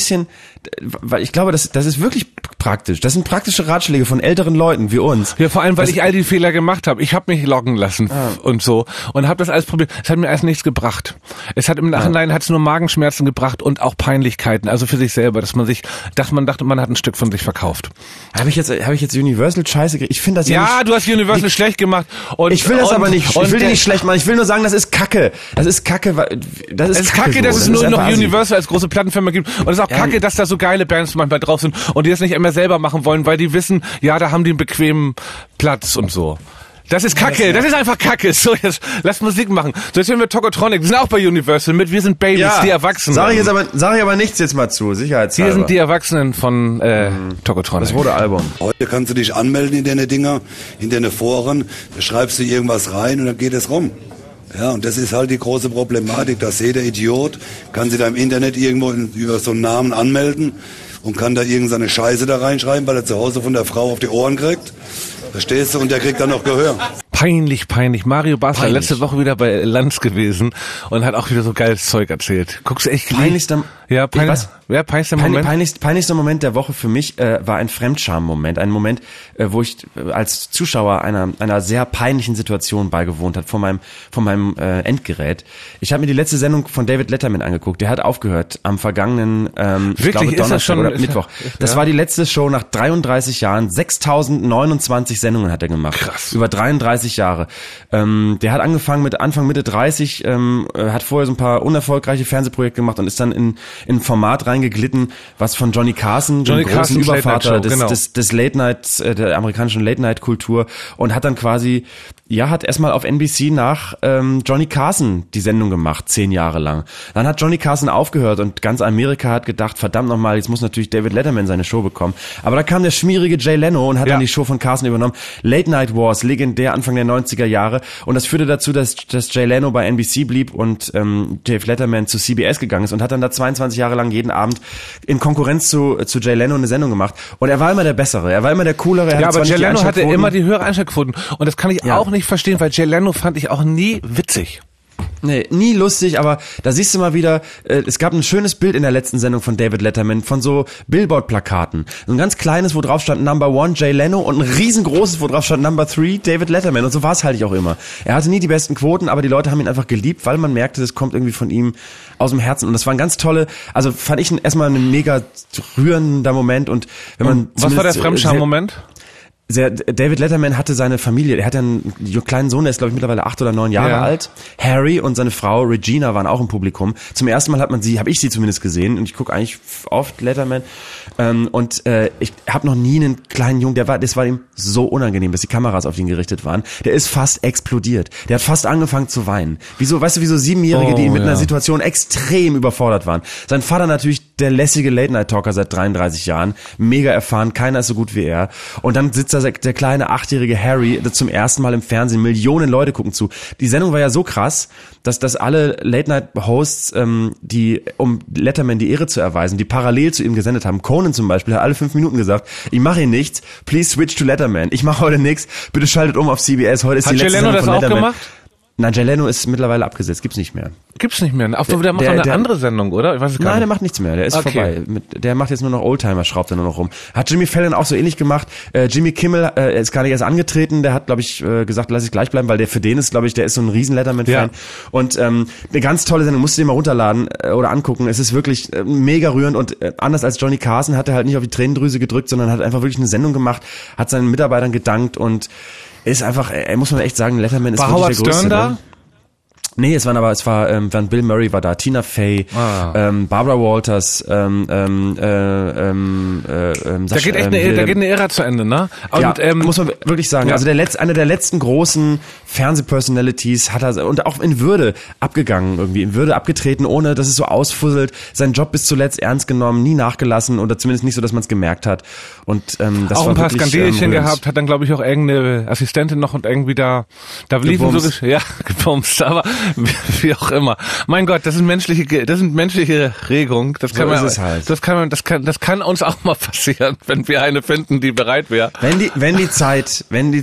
wirklich praktisch. Das sind praktische Ratschläge von älteren Leuten wie uns. Ja, vor allem, weil ich all die Fehler gemacht habe. Ich habe mich loggen lassen und so und habe das alles probiert. Es hat mir alles nichts gebracht. Es hat im Nachhinein hat's nur Magenschmerzen gebracht und auch Peinlichkeiten, also für sich selber, dass man dachte, man hat ein Stück von sich verkauft. Habe ich jetzt Universal scheiße gekriegt? Ich finde das ja du hast Universal schlecht gemacht. Und, ich will das aber nicht. Ich will die nicht schlecht machen. Ich will nur sagen, das ist Kacke. Das ist Kacke, dass es nur noch Universal als große Plattenfirma gibt. Und es ist auch Kacke, dass da so geile Bands manchmal drauf sind und die das nicht immer selber machen wollen, weil die wissen, ja, da haben die einen bequemen Platz und so. Das ist Kacke, das ist einfach Kacke. So, jetzt lasst Musik machen. So, jetzt hören wir Tokotronic, die sind auch bei Universal mit Wir sind Babys, die Erwachsenen. Sag ich aber nichts jetzt mal zu, sicherheitshalber. Hier sind die Erwachsenen von Tokotronic. Das rote Album. Heute kannst du dich anmelden in deine Dinger, in deine Foren, da schreibst du irgendwas rein und dann geht es rum. Ja, und das ist halt die große Problematik, dass jeder Idiot kann sich da im Internet irgendwo über so einen Namen anmelden und kann da irgendeine Scheiße da reinschreiben, weil er zu Hause von der Frau auf die Ohren kriegt. Verstehst du? Und der kriegt dann noch Gehör. Peinlich. Mario Basler, letzte Woche wieder bei Lanz gewesen und hat auch wieder so geiles Zeug erzählt. Guckst du echt? Peinlichster Moment? Peinlichster Moment der Woche für mich war ein Fremdscham-Moment. Ein Moment, wo ich als Zuschauer einer sehr peinlichen Situation beigewohnt hat von meinem Endgerät. Ich habe mir die letzte Sendung von David Letterman angeguckt. Der hat aufgehört am vergangenen ich glaube Donnerstag oder Mittwoch. Das war die letzte Show nach 33 Jahren. 6.029 Sendungen hat er gemacht. Krass. Über 33 Jahre. Der hat angefangen mit Anfang Mitte 30, hat vorher so ein paar unerfolgreiche Fernsehprojekte gemacht und ist dann in ein Format reingeglitten, was von Johnny Carson, dem großen Übervater des Late Night, der amerikanischen Late Night Kultur, und hat dann quasi hat erstmal auf NBC nach Johnny Carson die Sendung gemacht, 10 Jahre lang. Dann hat Johnny Carson aufgehört und ganz Amerika hat gedacht, verdammt nochmal, jetzt muss natürlich David Letterman seine Show bekommen. Aber da kam der schmierige Jay Leno und hat dann die Show von Carson übernommen. Late Night Wars, legendär Anfang der 90er Jahre. Und das führte dazu, dass Jay Leno bei NBC blieb und Dave Letterman zu CBS gegangen ist und hat dann da 22 Jahre lang jeden Abend in Konkurrenz zu Jay Leno eine Sendung gemacht. Und er war immer der Bessere, er war immer der Coolere. Aber Jay Leno hatte immer die höhere Einschaltquoten. Und das kann ich auch nicht verstehen, weil Jay Leno fand ich auch nie witzig. Nee, nie lustig, aber da siehst du mal wieder, es gab ein schönes Bild in der letzten Sendung von David Letterman von so Billboard-Plakaten. So ein ganz kleines, wo drauf stand Number 1 Jay Leno und ein riesengroßes, wo drauf stand Number 3 David Letterman. Und so war es halt auch immer. Er hatte nie die besten Quoten, aber die Leute haben ihn einfach geliebt, weil man merkte, das kommt irgendwie von ihm aus dem Herzen. Und das war ein ganz tolle, also fand ich erstmal ein mega rührender Moment. Und wenn man was war der Fremdscham-Moment? David Letterman hatte seine Familie, er hat einen kleinen Sohn, der ist glaube ich mittlerweile 8 oder 9 Jahre alt. Harry und seine Frau Regina waren auch im Publikum. Zum ersten Mal habe ich sie zumindest gesehen und ich gucke eigentlich oft Letterman. Ich habe noch nie einen kleinen Jungen, das war ihm so unangenehm, dass die Kameras auf ihn gerichtet waren. Der ist fast explodiert. Der hat fast angefangen zu weinen. Wieso 7-Jährige, die mit einer Situation extrem überfordert waren. Sein Vater natürlich der lässige Late-Night-Talker seit 33 Jahren, mega erfahren, keiner ist so gut wie er. Und dann sitzt da der kleine 8-jährige Harry zum ersten Mal im Fernsehen, Millionen Leute gucken zu. Die Sendung war ja so krass, dass alle Late-Night-Hosts, die um Letterman die Ehre zu erweisen, die parallel zu ihm gesendet haben. Conan zum Beispiel hat alle 5 Minuten gesagt, ich mache hier nichts, please switch to Letterman. Ich mache heute nichts, bitte schaltet um auf CBS, heute ist die letzte Sendung von Letterman. Hat Jay Leno das auch gemacht? Nein, Jay Leno ist mittlerweile abgesetzt, gibt's nicht mehr. Gibt's nicht mehr? Der macht eine andere Sendung, oder? Ich weiß es gar nicht. Der macht nichts mehr, der ist vorbei. Der macht jetzt nur noch Oldtimer, schraubt er nur noch rum. Hat Jimmy Fallon auch so ähnlich gemacht. Jimmy Kimmel ist gar nicht erst angetreten, der hat, glaube ich, gesagt, lass ich gleich bleiben, weil der für den ist, glaube ich, der ist so ein riesen Letterman-Fan. Ja. Und eine ganz tolle Sendung, musst du dir mal runterladen oder angucken. Es ist wirklich mega rührend und anders als Johnny Carson hat er halt nicht auf die Tränendrüse gedrückt, sondern hat einfach wirklich eine Sendung gemacht, hat seinen Mitarbeitern gedankt und ist einfach, muss man echt sagen, Letterman ist wirklich der Größte. War Howard Stern da? Nee, es waren Bill Murray war da, Tina Fey, Barbara Walters, da geht eine Ära zu Ende, ne? Und, muss man wirklich sagen, also einer der letzten großen Fernsehpersonalities hat er, und auch in Würde abgetreten, ohne dass es so ausfusselt, seinen Job bis zuletzt ernst genommen, nie nachgelassen oder zumindest nicht so, dass man es gemerkt hat. Und das auch war ein paar wirklich, Skandälchen gehabt, hat dann glaube ich auch irgendeine Assistentin noch und irgendwie da liefen so gebumst, aber wie auch immer. Mein Gott, das sind menschliche Regungen. Das kann kann uns auch mal passieren, wenn wir eine finden, die bereit wäre. Wenn die Zeit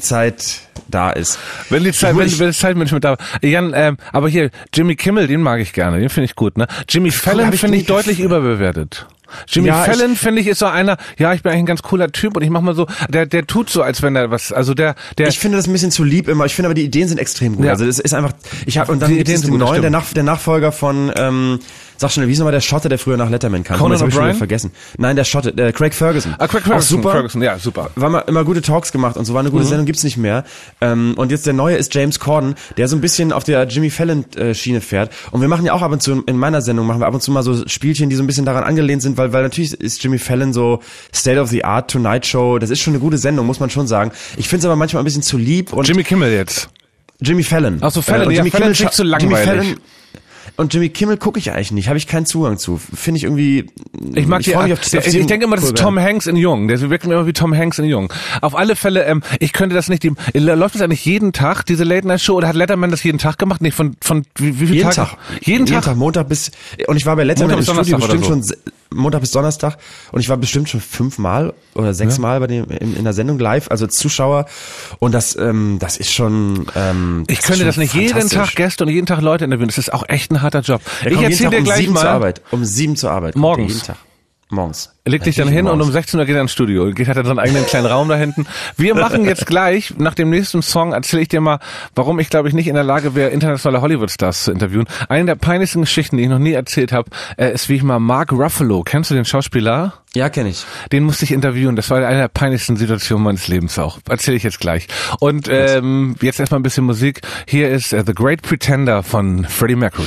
da ist. Wenn es Zeitmanagement da war. Jan, aber hier, Jimmy Kimmel, den mag ich gerne, den finde ich gut, ne? Jimmy Fallon finde ich deutlich überbewertet. Jimmy Fallon, finde ich, ist so einer, ich bin eigentlich ein ganz cooler Typ und ich mach mal so, der tut so, als wenn er was, also der. Ich finde das ein bisschen zu lieb immer, ich finde aber die Ideen sind extrem gut. Ja. Also das ist einfach, und dann gibt es den neuen, der Nachfolger von, sag schnell, wie ist nochmal der Schotte, der früher nach Letterman kam? Conan O'Brien? Vergessen. Nein, der Schotte, Craig Ferguson. Craig Ferguson. Auch super. Ferguson, ja, super. War mal immer gute Talks gemacht und so, war eine gute Sendung, gibt's nicht mehr. Und jetzt der neue ist James Corden, der so ein bisschen auf der Jimmy Fallon Schiene fährt. Und wir machen ja auch ab und zu, in meiner Sendung machen wir ab und zu mal so Spielchen, die so ein bisschen daran angelehnt sind, weil natürlich ist Jimmy Fallon so State of the Art, Tonight Show, das ist schon eine gute Sendung, muss man schon sagen. Ich finde es aber manchmal ein bisschen zu lieb. Und Jimmy Kimmel jetzt. Jimmy Fallon. Ach so, Fallon, Jimmy Kimmel ist zu langweilig. Und Jimmy Kimmel gucke ich eigentlich nicht, habe ich keinen Zugang zu. Finde ich irgendwie. Ich denke immer, das ist Tom Hanks in Jung. Der wirkt mir immer wie Tom Hanks in Jung. Auf alle Fälle, ich könnte das nicht. Läuft das eigentlich jeden Tag, diese Late Night Show, oder hat Letterman das jeden Tag gemacht? Nee, von wie viel jeden Tagen? Jeden Tag, Montag bis. Und ich war bei Letterman im Studio bestimmt schon Montag bis Donnerstag und ich war bestimmt schon 5-mal oder 6-mal bei dem in der Sendung live, also als Zuschauer. Und das ist schon. Ich könnte das nicht jeden Tag Gäste und jeden Tag Leute interviewen. Das ist auch echt ein harter Job. Ich erzähle dir gleich mal. Um 7 zur Arbeit. Morgens. Jeden Tag. Morgens. Er legt dich dann hin und um 16 Uhr geht er ins Studio. Hat dann seinen eigenen kleinen Raum da hinten. Wir machen jetzt gleich, nach dem nächsten Song, erzähle ich dir mal, warum ich glaube ich nicht in der Lage wäre, internationale Hollywood-Stars zu interviewen. Eine der peinlichsten Geschichten, die ich noch nie erzählt habe, ist, wie ich mal Mark Ruffalo, kennst du den Schauspieler? Ja, kenne ich. Den musste ich interviewen. Das war eine der peinlichsten Situationen meines Lebens auch. Erzähle ich jetzt gleich. Und jetzt erstmal ein bisschen Musik. Hier ist The Great Pretender von Freddie Mercury.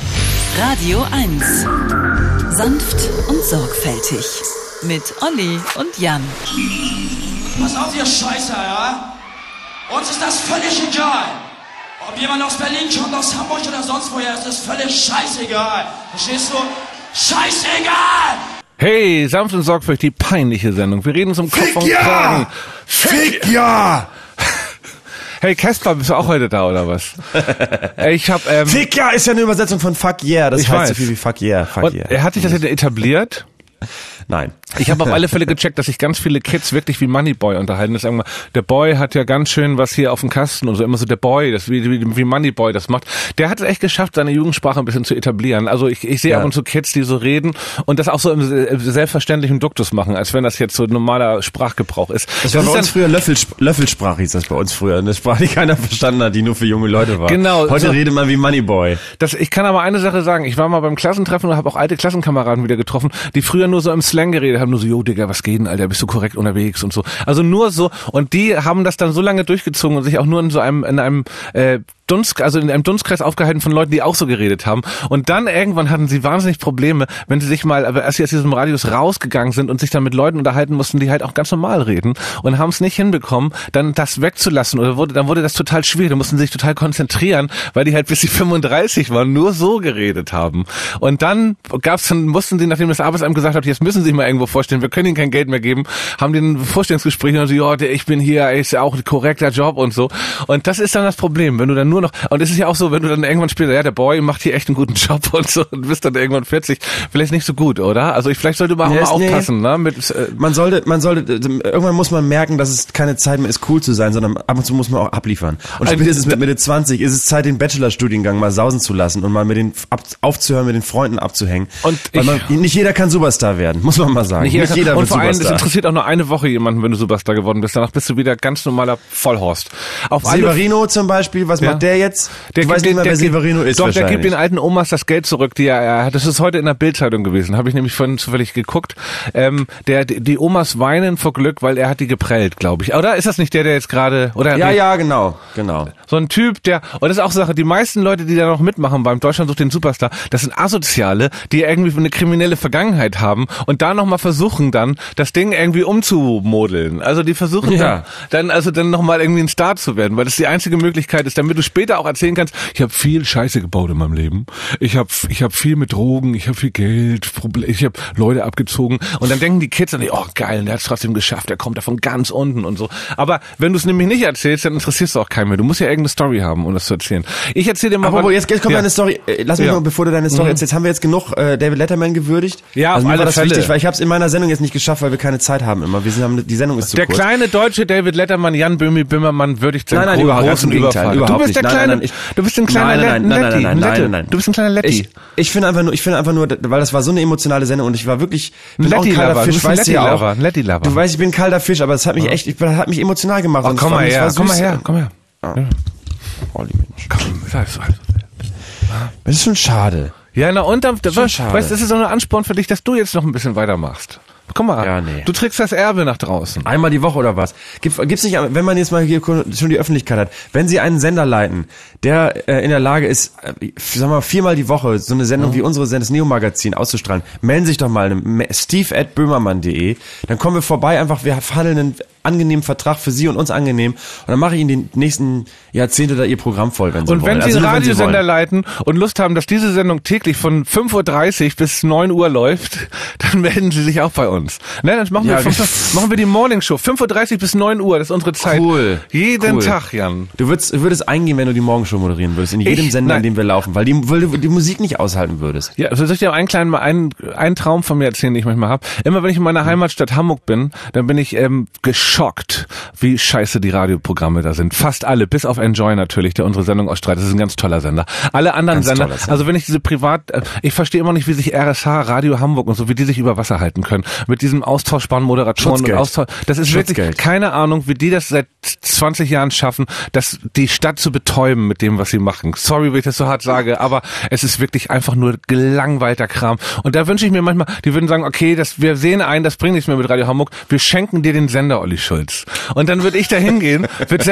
Radio 1. Sanft und sorgfältig. Mit Olli und Jan. Pass auf, ihr Scheißer, ja? Uns ist das völlig egal. Ob jemand aus Berlin kommt, aus Hamburg oder sonst woher, ist das völlig scheißegal. Verstehst du? Scheißegal! Hey, sanft und sorgfältig, die peinliche Sendung. Wir reden uns um Kopf und Kragen. Fick ja! Hey Casper, bist du auch heute da oder was? Fick ja ist ja eine Übersetzung von Fuck yeah. Das heißt so viel wie Fuck yeah. Fuck yeah. Er hat sich das jetzt etabliert? Nein. Ich habe auf alle Fälle gecheckt, dass sich ganz viele Kids wirklich wie Moneyboy unterhalten. Das ist der Boy hat ja ganz schön was hier auf dem Kasten und so, immer so der Boy, das wie Moneyboy das macht. Der hat es echt geschafft, seine Jugendsprache ein bisschen zu etablieren. Also ich sehe ab und zu Kids, die so reden und das auch so im selbstverständlichen Duktus machen, als wenn das jetzt so normaler Sprachgebrauch ist. Das war bei uns früher Löffelsprache, hieß das bei uns früher. Eine Sprache, die keiner verstanden hat, die nur für junge Leute war. Genau. Heute redet man wie Moneyboy. Ich kann aber eine Sache sagen, ich war mal beim Klassentreffen und habe auch alte Klassenkameraden wieder getroffen, die früher nur so im Slang geredet geredet haben, nur so, jo Digga, was geht denn, Alter, bist du korrekt unterwegs und so. Also nur so, und die haben das dann so lange durchgezogen und sich auch nur in einem Dunstkreis aufgehalten von Leuten, die auch so geredet haben. Und dann irgendwann hatten sie wahnsinnig Probleme, wenn sie sich mal, als sie aus diesem Radius rausgegangen sind und sich dann mit Leuten unterhalten mussten, die halt auch ganz normal reden und haben es nicht hinbekommen, dann das wegzulassen. Oder dann wurde das total schwierig. Da mussten sie sich total konzentrieren, weil die halt bis sie 35 waren, nur so geredet haben. Und dann mussten sie, nachdem das Arbeitsamt gesagt hat, jetzt müssen sie sich mal irgendwo vorstellen, wir können ihnen kein Geld mehr geben, haben die ein Vorstellungsgespräch und so, ja, ich bin hier, ist ja auch ein korrekter Job und so. Und das ist dann das Problem, wenn du dann nur noch, und es ist ja auch so, wenn du dann irgendwann spielst, ja, der Boy macht hier echt einen guten Job und so, und bist dann irgendwann 40, vielleicht nicht so gut, oder? Also vielleicht sollte man auch mal aufpassen, ne? Man sollte, irgendwann muss man merken, dass es keine Zeit mehr ist, cool zu sein, sondern ab und zu muss man auch abliefern. Und spätestens mit Mitte 20 ist es Zeit, den Bachelorstudiengang mal sausen zu lassen und mal aufzuhören, mit den Freunden abzuhängen. Nicht jeder kann Superstar werden, muss man mal sagen. Nicht jeder und wird vor allem, Superstar. es interessiert auch nur eine Woche jemanden, wenn du Superstar geworden bist. Danach bist du wieder ganz normaler Vollhorst. Severino zum Beispiel, was macht der jetzt? Der weiß nicht mehr, wer Severino ist. Doch, der gibt den alten Omas das Geld zurück, die er hat. Das ist heute in der Bild-Zeitung gewesen. Habe ich nämlich vorhin zufällig geguckt. Die Omas weinen vor Glück, weil er hat die geprellt, glaube ich. Oder ist das nicht der jetzt gerade? Ja, genau. So ein Typ, und das ist auch Sache, die meisten Leute, die da noch mitmachen beim Deutschland sucht den Superstar, das sind Asoziale, die irgendwie eine kriminelle Vergangenheit haben und da nochmal versuchen dann, das Ding irgendwie umzumodeln. Also die versuchen dann nochmal irgendwie ein Star zu werden, weil das die einzige Möglichkeit ist, damit du später auch erzählen kannst, ich habe viel Scheiße gebaut in meinem Leben. Ich hab viel mit Drogen, ich habe viel Geld, ich habe Leute abgezogen und dann denken die Kids dann, oh geil, der hat es trotzdem geschafft, der kommt da von ganz unten und so. Aber wenn du es nämlich nicht erzählst, dann interessierst du auch keinen mehr. Du musst ja irgendeine Story haben, um das zu erzählen. Ich erzähle dir mal. Aber jetzt kommt deine Story. Lass mich mal, bevor du deine Story erzählst, haben wir jetzt genug David Letterman gewürdigt? Ja, also auf mir war alle das Fälle. wichtig, weil ich habe es in meiner Sendung jetzt nicht geschafft, weil wir keine Zeit haben immer. Die Sendung ist zu kurz. Der kleine deutsche David Letterman, Jan Böhmi-Bimmermann würdigt seinen großen Überfall. Du bist der kleine, du bist ein kleiner Nein. Du bist ein kleiner Letti. Ich finde einfach nur, weil das war so eine emotionale Sendung und ich war wirklich ein Letty-Lover. Fisch, weißt du ja auch. Letty-Lover. Du weißt, ich bin ein kalter Fisch, aber es hat mich hat mich emotional gemacht. Oh, komm mal her. Olli, Mensch. Das ist schon schade. Ja, na und dann, schade. weißt du, das ist so ein Ansporn für dich, dass du jetzt noch ein bisschen weitermachst. Guck mal, du trägst das Erbe nach draußen. Einmal die Woche oder was? Gibt's nicht, wenn man jetzt mal hier schon die Öffentlichkeit hat, wenn Sie einen Sender leiten, der in der Lage ist, sagen wir mal, 4-mal die Woche so eine Sendung wie unsere Sendung, das Neo-Magazin auszustrahlen, melden Sie sich doch mal steve@böhmermann.de, dann kommen wir vorbei, einfach, wir verhandeln einen angenehmen Vertrag für Sie und uns angenehm und dann mache ich Ihnen die nächsten Jahrzehnte da Ihr Programm voll, wenn Sie wollen. Und wenn Sie einen Radiosender leiten und Lust haben, dass diese Sendung täglich von 5:30 Uhr bis 9 Uhr läuft, dann melden Sie sich auch bei uns. Ne, dann machen wir die Morning Show. 5:30 Uhr bis 9 Uhr, das ist unsere Zeit. Cool. Jeden Tag, Jan. Du würdest eingehen, wenn du die Morgenshow moderieren würdest, in jedem Sender, in dem wir laufen, weil du die Musik nicht aushalten würdest. Ja, also soll ich dir einen Traum von mir erzählen, den ich manchmal habe? Immer wenn ich in meiner Heimatstadt Hamburg bin, dann bin ich geschockt, wie scheiße die Radioprogramme da sind. Fast alle, bis auf Enjoy natürlich, der unsere Sendung ausstrahlt. Das ist ein ganz toller Sender. Alle anderen Sender, also wenn ich diese ich verstehe immer nicht, wie sich RSH, Radio Hamburg und so, wie die sich über Wasser halten können. Mit diesem austauschbaren Moderatoren und Austausch. Das ist wirklich keine Ahnung, wie die das seit 20 Jahren schaffen, die Stadt zu betäuben mit dem, was sie machen. Sorry, wenn ich das so hart sage, aber es ist wirklich einfach nur gelangweilter Kram. Und da wünsche ich mir manchmal, die würden sagen, okay, wir sehen ein, das bringt nichts mehr mit Radio Hamburg, wir schenken dir den Sender, Olli Schulz. Und dann würde ich da hingehen, wird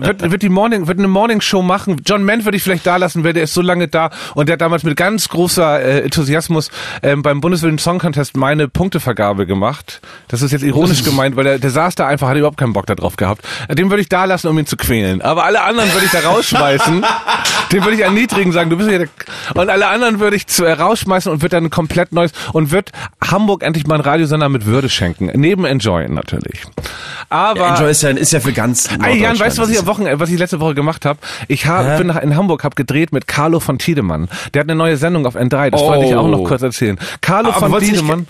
eine Morning-Show machen. John Mann würde ich vielleicht da lassen, weil der ist so lange da und der hat damals mit ganz großer Enthusiasmus beim Bundeswillen Song Contest meine Punktevergabe gemacht. Das ist jetzt ironisch gemeint, weil der saß da einfach, hat überhaupt keinen Bock da drauf gehabt. Den würde ich da lassen, um ihn zu quälen. Aber alle anderen würde ich da rausschmeißen. Den würde ich erniedrigen, sagen, du bist ja und alle anderen würde ich rausschmeißen und würde dann ein komplett neues und wird Hamburg endlich mal einen Radiosender mit Würde schenken. Neben Enjoy natürlich. Aber Enjoy ist ja für ganz Jan, weißt du, was ich letzte Woche gemacht habe? Ich bin in Hamburg, habe gedreht mit Carlo von Tiedemann. Der hat eine neue Sendung auf N3, das wollte ich auch noch kurz erzählen. Carlo von Tiedemann.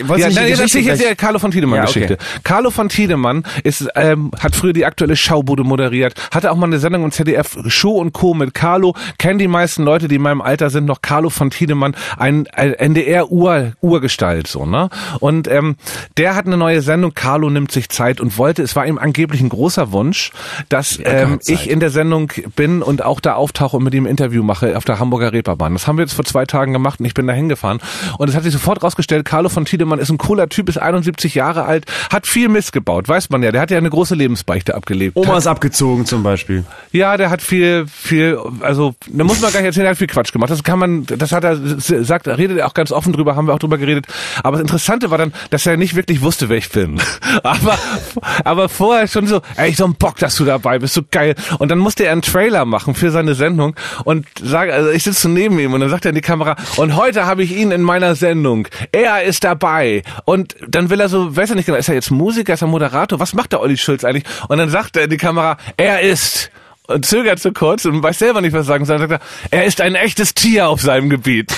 Carlo von Tiedemann Geschichte. Carlo von Tiedemann hat früher die aktuelle Schaubudde moderiert, hatte auch mal eine Sendung im ZDF, Show und Co. mit Carlo, kennen die meisten Leute, die in meinem Alter sind, noch Carlo von Tiedemann, ein NDR-Urgestalt, so, ne? Und der hat eine neue Sendung, Carlo nimmt sich Zeit und es war ihm angeblich ein großer Wunsch, dass ich in der Sendung bin und auch da auftauche und mit ihm ein Interview mache auf der Hamburger Reeperbahn. Das haben wir jetzt vor 2 Tagen gemacht und ich bin da hingefahren. Und es hat sich sofort rausgestellt, Carlo von Tiedemann ist ein cooler Typ, ist 71 Jahre alt, hat viel Mist gebaut, weiß man ja. Der hat ja eine große Lebensbeichte abgelebt. Oma ist abgezogen zum Beispiel. Ja, der hat viel, also da muss man gar nicht erzählen, der hat viel Quatsch gemacht. Redet er auch ganz offen drüber, haben wir auch drüber geredet. Aber das Interessante war dann, dass er nicht wirklich wusste, wer ich bin. aber vorher schon so, ey, so ein Bock, dass du dabei bist, so geil. Und dann musste er einen Trailer machen für seine Sendung und ich sitze neben ihm und dann sagt er in die Kamera, und heute habe ich ihn in meiner Sendung. Er ist dabei. Und dann will er so, weiß er nicht genau, ist er jetzt Musiker, ist er Moderator? Was macht der Olli Schulz eigentlich? Und dann sagt er in die Kamera, er ist, und zögert so kurz und weiß selber nicht, was sagen soll. Dann sagt er ist ein echtes Tier auf seinem Gebiet.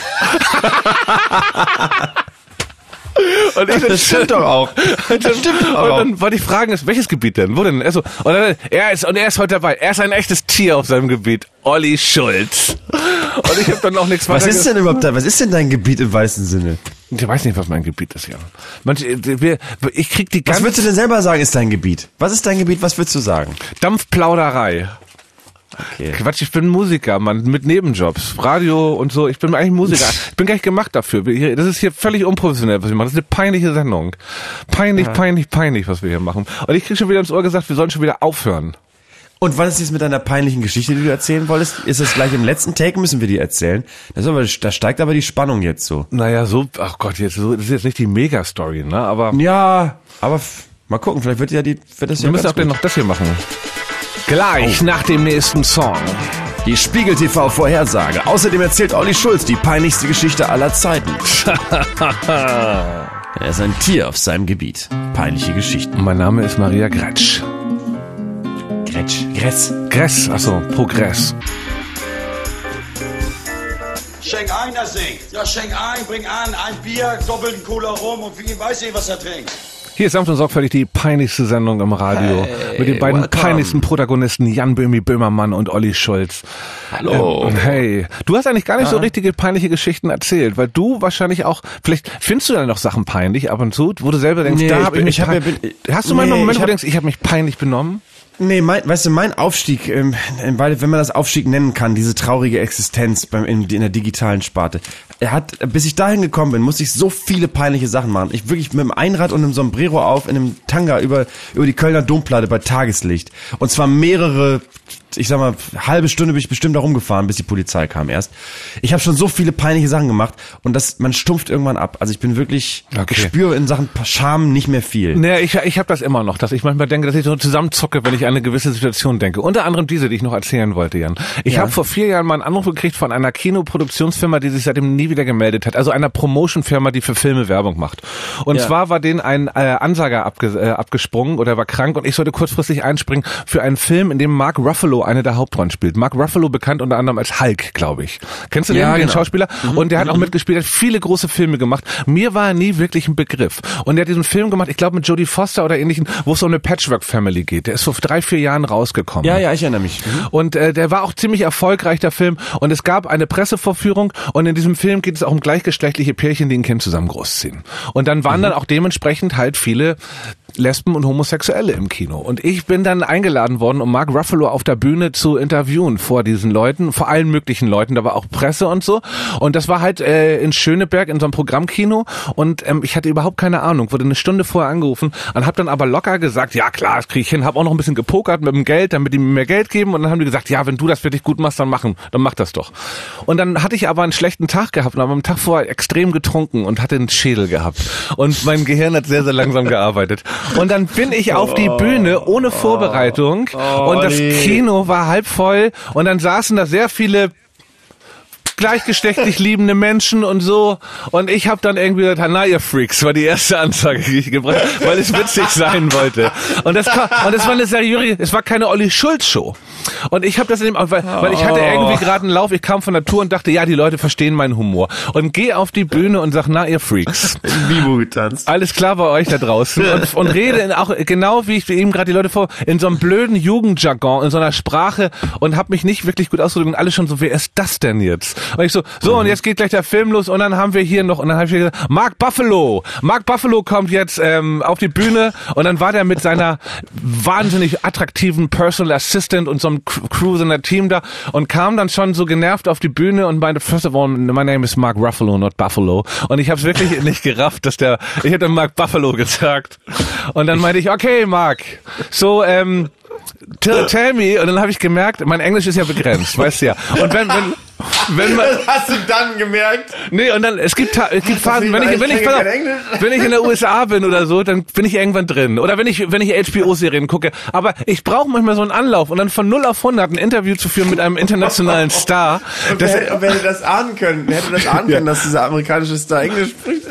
Und das stimmt doch auch. Und dann wollte ich fragen, welches Gebiet denn? Wo denn? Also, er ist heute dabei. Er ist ein echtes Tier auf seinem Gebiet. Olli Schulz. Und ich habe dann auch nichts weiter. Was ist denn dein Gebiet im weißen Sinne? Ich weiß nicht, was mein Gebiet ist, ja. Ich krieg die ganze... Was würdest du denn selber sagen, ist dein Gebiet? Was ist dein Gebiet, was würdest du sagen? Dampfplauderei. Okay. Quatsch, ich bin Musiker, Mann, mit Nebenjobs, Radio und so. Ich bin eigentlich Musiker. Ich bin gar nicht gemacht dafür. Das ist hier völlig unprofessionell, was wir machen. Das ist eine peinliche Sendung. Peinlich, was wir hier machen. Und ich krieg schon wieder ins Ohr gesagt, wir sollen schon wieder aufhören. Und was ist jetzt mit deiner peinlichen Geschichte, die du erzählen wolltest? Ist das gleich im letzten Take, müssen wir die erzählen? Da steigt aber die Spannung jetzt so. Naja, ach Gott, das ist jetzt nicht die Mega-Story, ne? Aber ja, aber mal gucken, vielleicht wird das ja wir müssen auch noch das hier machen. Gleich nach dem nächsten Song. Die Spiegel TV Vorhersage. Außerdem erzählt Olli Schulz die peinlichste Geschichte aller Zeiten. Er ist ein Tier auf seinem Gebiet. Peinliche Geschichten. Mein Name ist Maria Gretsch. Gress. Achso, Progress. Schenk ein, er singt. Ja, schenk ein, bring an, ein Bier, doppelten Cola rum und wie weiß ich, was er trinkt. Hier ist sanft und sorgfältig die peinlichste Sendung im Radio. Mit den beiden peinlichsten Protagonisten Jan Böhmermann und Olli Schulz. Hallo. Hey, du hast eigentlich gar nicht so richtige peinliche Geschichten erzählt, weil du wahrscheinlich auch, vielleicht findest du dann noch Sachen peinlich ab und zu, wo du selber denkst, hast du mal einen Moment, wo du denkst, ich habe mich peinlich benommen? Nee, mein Aufstieg, wenn man das Aufstieg nennen kann, diese traurige Existenz in der digitalen Sparte, bis ich dahin gekommen bin, musste ich so viele peinliche Sachen machen. Ich wirklich mit dem Einrad und einem Sombrero auf, in einem Tanga über die Kölner Domplatte bei Tageslicht. Und zwar mehrere, ich sag mal, halbe Stunde bin ich bestimmt da rumgefahren, bis die Polizei kam erst. Ich habe schon so viele peinliche Sachen gemacht und man stumpft irgendwann ab. Also ich bin wirklich, Ich spüre in Sachen Scham nicht mehr viel. Naja, ich habe das immer noch, dass ich manchmal denke, dass ich so zusammenzucke, wenn ich an eine gewisse Situation denke. Unter anderem diese, die ich noch erzählen wollte, Jan. Ich habe vor 4 Jahren mal einen Anruf gekriegt von einer Kinoproduktionsfirma, die sich seitdem nie wieder gemeldet hat. Also einer Promotion-Firma, die für Filme Werbung macht. Und zwar war denen ein Ansager abgesprungen oder war krank und ich sollte kurzfristig einspringen für einen Film, in dem Mark Ruffalo eine der Hauptrollen spielt. Mark Ruffalo, bekannt unter anderem als Hulk, glaube ich. Kennst du den Schauspieler? Und der hat auch mitgespielt, hat viele große Filme gemacht. Mir war er nie wirklich ein Begriff. Und der hat diesen Film gemacht, ich glaube mit Jodie Foster oder ähnlichen, wo es um eine Patchwork-Family geht. Der ist vor 3-4 Jahren rausgekommen. Ja, ich erinnere mich. Und der war auch ziemlich erfolgreich, der Film. Und es gab eine Pressevorführung und in diesem Film geht es auch um gleichgeschlechtliche Pärchen, die ein Kind zusammen großziehen. Und dann waren dann auch dementsprechend halt viele Lesben und Homosexuelle im Kino. Und ich bin dann eingeladen worden, um Mark Ruffalo auf der Bühne zu interviewen vor diesen Leuten, vor allen möglichen Leuten. Da war auch Presse und so. Und das war halt in Schöneberg in so einem Programmkino. Und ich hatte überhaupt keine Ahnung, wurde eine Stunde vorher angerufen und habe dann aber locker gesagt, ja klar, das kriege ich hin. Habe auch noch ein bisschen gepokert mit dem Geld, damit die mir mehr Geld geben. Und dann haben die gesagt, ja, wenn du das wirklich gut machst, dann mach das doch. Und dann hatte ich aber einen schlechten Tag gehabt und habe am Tag vorher extrem getrunken und hatte einen Schädel gehabt. Und mein Gehirn hat sehr, sehr langsam gearbeitet. Und dann bin ich auf die Bühne ohne Vorbereitung und das Kino war halb voll und dann saßen da sehr viele gleichgeschlechtlich liebende Menschen und so. Und ich habe dann irgendwie gesagt, na ihr Freaks, war die erste Ansage, die ich gebracht habe, weil es witzig sein wollte. Und das war eine seriöse, es war keine Olli Schulz Show. Und ich habe das eben, weil ich hatte irgendwie gerade einen Lauf, ich kam von der Tour und dachte, ja, die Leute verstehen meinen Humor. Und gehe auf die Bühne und sag, na ihr Freaks. Bibo getanzt. Alles klar bei euch da draußen. Und rede auch genau wie ich eben gerade die Leute in so einem blöden Jugendjargon, in so einer Sprache und habe mich nicht wirklich gut ausgedrückt und alle schon so, wer ist das denn jetzt? Und ich so, und jetzt geht gleich der Film los und dann haben wir hier noch, und dann habe ich gesagt, Mark Buffalo kommt jetzt auf die Bühne und dann war der mit seiner wahnsinnig attraktiven Personal Assistant und so einem Crew, so einer Team da und kam dann schon so genervt auf die Bühne und meinte, first of all, my name is Mark Ruffalo, not Buffalo. Und ich habe es wirklich nicht gerafft, ich hätte Mark Buffalo gesagt. Und dann meinte ich, okay, Mark, so, tell me, und dann habe ich gemerkt, mein Englisch ist ja begrenzt, weißt du ja. Und wenn man, das hast du dann gemerkt? Nee, und dann, es gibt Phasen, wenn ich in der USA bin oder so, dann bin ich irgendwann drin. Oder wenn ich HBO-Serien gucke. Aber ich brauche manchmal so einen Anlauf und dann von 0 auf 100 ein Interview zu führen mit einem internationalen Star. Wer hätte das ahnen können, dass dieser amerikanische Star Englisch spricht?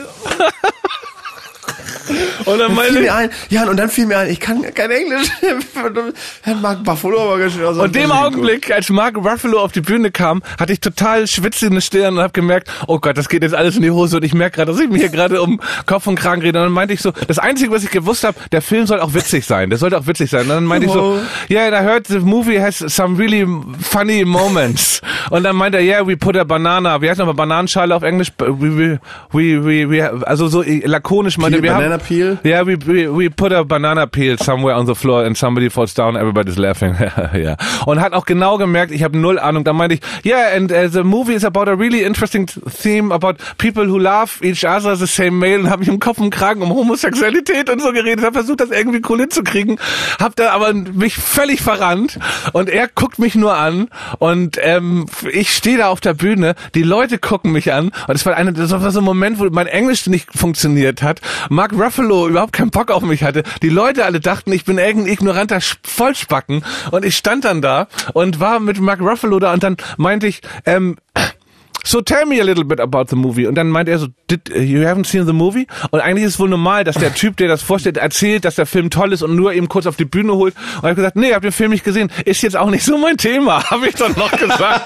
Und dann fiel mir ein, ich kann kein Englisch. Mark Buffalo aber ganz schön aus. Und dem Augenblick, als Mark Ruffalo auf die Bühne kam, hatte ich total schwitzende Stirn und habe gemerkt, oh Gott, das geht jetzt alles in die Hose und ich merke gerade, dass ich mir hier gerade um Kopf und Kragen rede. Und dann meinte ich so, das Einzige, was ich gewusst habe, der Film soll auch witzig sein. Der sollte auch witzig sein. Und dann meinte ich so, yeah, I heard the movie has some really funny moments. Und dann meinte er, yeah, we put a banana, wie heißt nochmal Bananenschale auf Englisch? Also so lakonisch meinte wir haben peel? Yeah, we put a banana peel somewhere on the floor and somebody falls down, everybody's laughing. Ja. Und hat auch genau gemerkt, ich habe null Ahnung. Da meinte ich, yeah, and the movie is about a really interesting theme about people who love each other the same male, und habe ich im Kopf und Kragen um Homosexualität und so geredet, habe versucht, das irgendwie cool hinzukriegen, habe da aber mich völlig verrannt und er guckt mich nur an und ich stehe da auf der Bühne, die Leute gucken mich an und das war so ein Moment, wo mein Englisch nicht funktioniert hat, Mark Ruffalo überhaupt keinen Bock auf mich hatte. Die Leute alle dachten, ich bin irgendein ignoranter Vollspacken und ich stand dann da und war mit Mark Ruffalo da und dann meinte ich, so tell me a little bit about the movie. Und dann meint er so, you haven't seen the movie? Und eigentlich ist es wohl normal, dass der Typ, der das vorstellt, erzählt, dass der Film toll ist und nur eben kurz auf die Bühne holt. Und ich habe gesagt, nee, hab den Film nicht gesehen. Ist jetzt auch nicht so mein Thema, habe ich dann noch gesagt.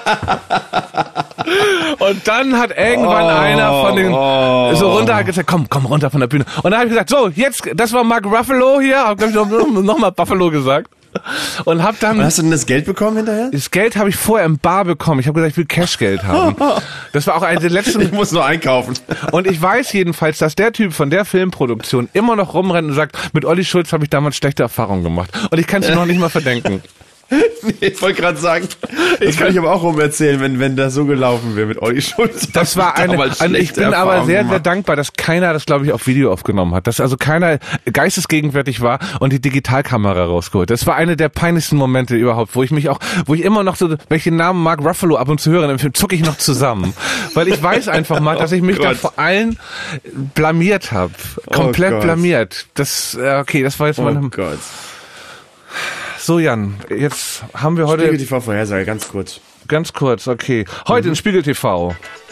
Und dann hat irgendwann einer von den so runter gesagt, komm runter von der Bühne. Und dann habe ich gesagt, so, jetzt, das war Mark Ruffalo hier, hab glaube ich nochmal Buffalo gesagt. Und hab dann. Und hast du denn das Geld bekommen hinterher? Das Geld habe ich vorher im Bar bekommen. Ich habe gesagt, ich will Cashgeld haben. Das war auch eine der letzten. Ich muss nur einkaufen. Und ich weiß jedenfalls, dass der Typ von der Filmproduktion immer noch rumrennt und sagt, mit Olli Schulz habe ich damals schlechte Erfahrungen gemacht. Und ich kann es noch nicht mal verdenken. Nee, ich wollte gerade sagen, das kann ich aber auch rumerzählen, wenn das so gelaufen wäre mit Olli Schulz. Das war ich bin aber sehr, sehr dankbar, dass keiner das, glaube ich, auf Video aufgenommen hat. Dass also keiner geistesgegenwärtig war und die Digitalkamera rausgeholt. Das war eine der peinlichsten Momente überhaupt, wo ich immer noch so, wenn ich den Namen Mark Ruffalo ab und zu höre, dann zucke ich noch zusammen. Weil ich weiß einfach mal, dass ich mich da vor allen blamiert habe. Komplett blamiert. Das war jetzt mal... Oh Gott. So, Jan, jetzt haben wir heute... Spiegel TV Vorhersage, ganz kurz. Ganz kurz, okay. Heute in Spiegel TV.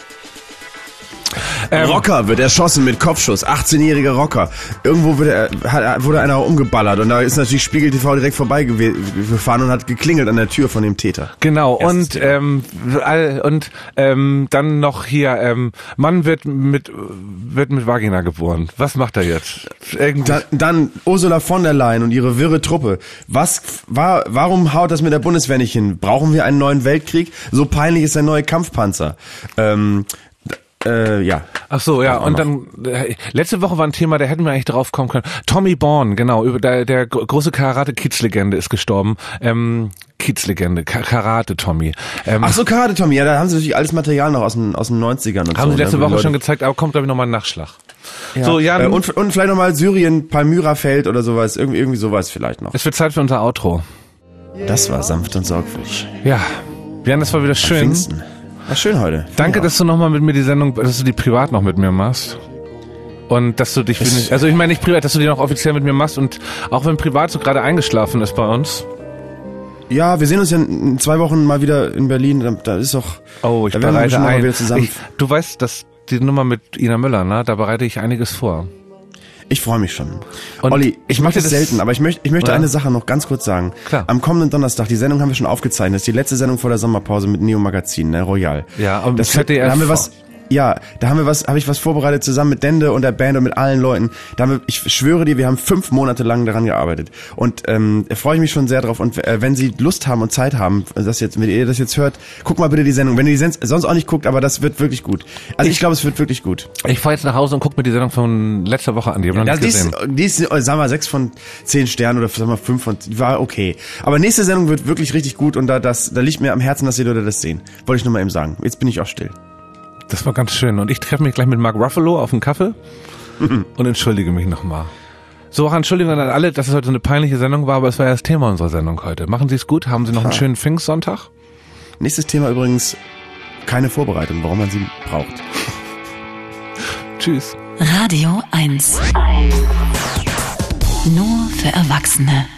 Rocker wird erschossen mit Kopfschuss, 18-jähriger Rocker. Irgendwo wurde einer umgeballert und da ist natürlich Spiegel TV direkt vorbeigefahren und hat geklingelt an der Tür von dem Täter. Genau, und dann noch hier, Mann wird mit Vagina geboren. Was macht er jetzt? Dann Ursula von der Leyen und ihre wirre Truppe. Warum haut das mit der Bundeswehr nicht hin? Brauchen wir einen neuen Weltkrieg? So peinlich ist der neue Kampfpanzer. Ja. Ach so, ja. Und dann, letzte Woche war ein Thema, da hätten wir eigentlich drauf kommen können. Tommy Born, genau, der große Karate-Kids-Legende ist gestorben. Kids-Legende, Karate-Tommy. Ach so, Karate-Tommy, ja, da haben sie natürlich alles Material noch aus den 90ern und haben sie letzte Woche schon gezeigt, aber kommt, glaube ich, nochmal ein Nachschlag. Ja. So, Jan. Und vielleicht nochmal Syrien, Palmyra-Feld oder sowas, irgendwie sowas vielleicht noch. Es wird Zeit für unser Outro. Das war sanft und sorgfältig. Ja, Jan, das war wieder schön. Pfingsten. War schön heute. Danke, dass du nochmal mit mir die Sendung, dass du die privat noch mit mir machst. Und dass du dich, also ich meine nicht privat, dass du die noch offiziell mit mir machst und auch wenn privat so gerade eingeschlafen ist bei uns. Ja, wir sehen uns ja in 2 Wochen mal wieder in Berlin. Da ist doch. Oh, ich da werden wir bereite mal ein. wieder zusammen. Du weißt, dass die Nummer mit Ina Müller, ne? Da bereite ich einiges vor. Ich freue mich schon. Und Olli, ich mache das selten, aber ich möchte eine Sache noch ganz kurz sagen. Klar. Am kommenden Donnerstag, die Sendung haben wir schon aufgezeichnet, das ist die letzte Sendung vor der Sommerpause mit Neo Magazin, ne, Royal. Ja, und das da haben wir was. Ja, da habe ich was vorbereitet zusammen mit Dende und der Band und mit allen Leuten. Ich schwöre dir, wir haben 5 Monate lang daran gearbeitet. Und freue ich mich schon sehr drauf. Und wenn Sie Lust haben und Zeit haben, wenn ihr das jetzt hört, guck mal bitte die Sendung. Wenn ihr die sonst auch nicht guckt, aber das wird wirklich gut. Also ich glaube, es wird wirklich gut. Ich fahre jetzt nach Hause und gucke mir die Sendung von letzter Woche an. Die haben noch nicht gesehen. Die ist, sagen wir 6 von 10 Sternen oder sagen wir 5 von, die war okay. Aber nächste Sendung wird wirklich richtig gut und da liegt mir am Herzen, dass die Leute das sehen. Wollte ich nur mal eben sagen. Jetzt bin ich auch still. Das war ganz schön. Und ich treffe mich gleich mit Mark Ruffalo auf einen Kaffee und entschuldige mich nochmal. So, auch Entschuldigung an alle, dass es heute so eine peinliche Sendung war, aber es war ja das Thema unserer Sendung heute. Machen Sie es gut? Haben Sie noch einen schönen Pfingstsonntag? Nächstes Thema übrigens, keine Vorbereitung, warum man sie braucht. Tschüss. Radio 1. Nur für Erwachsene.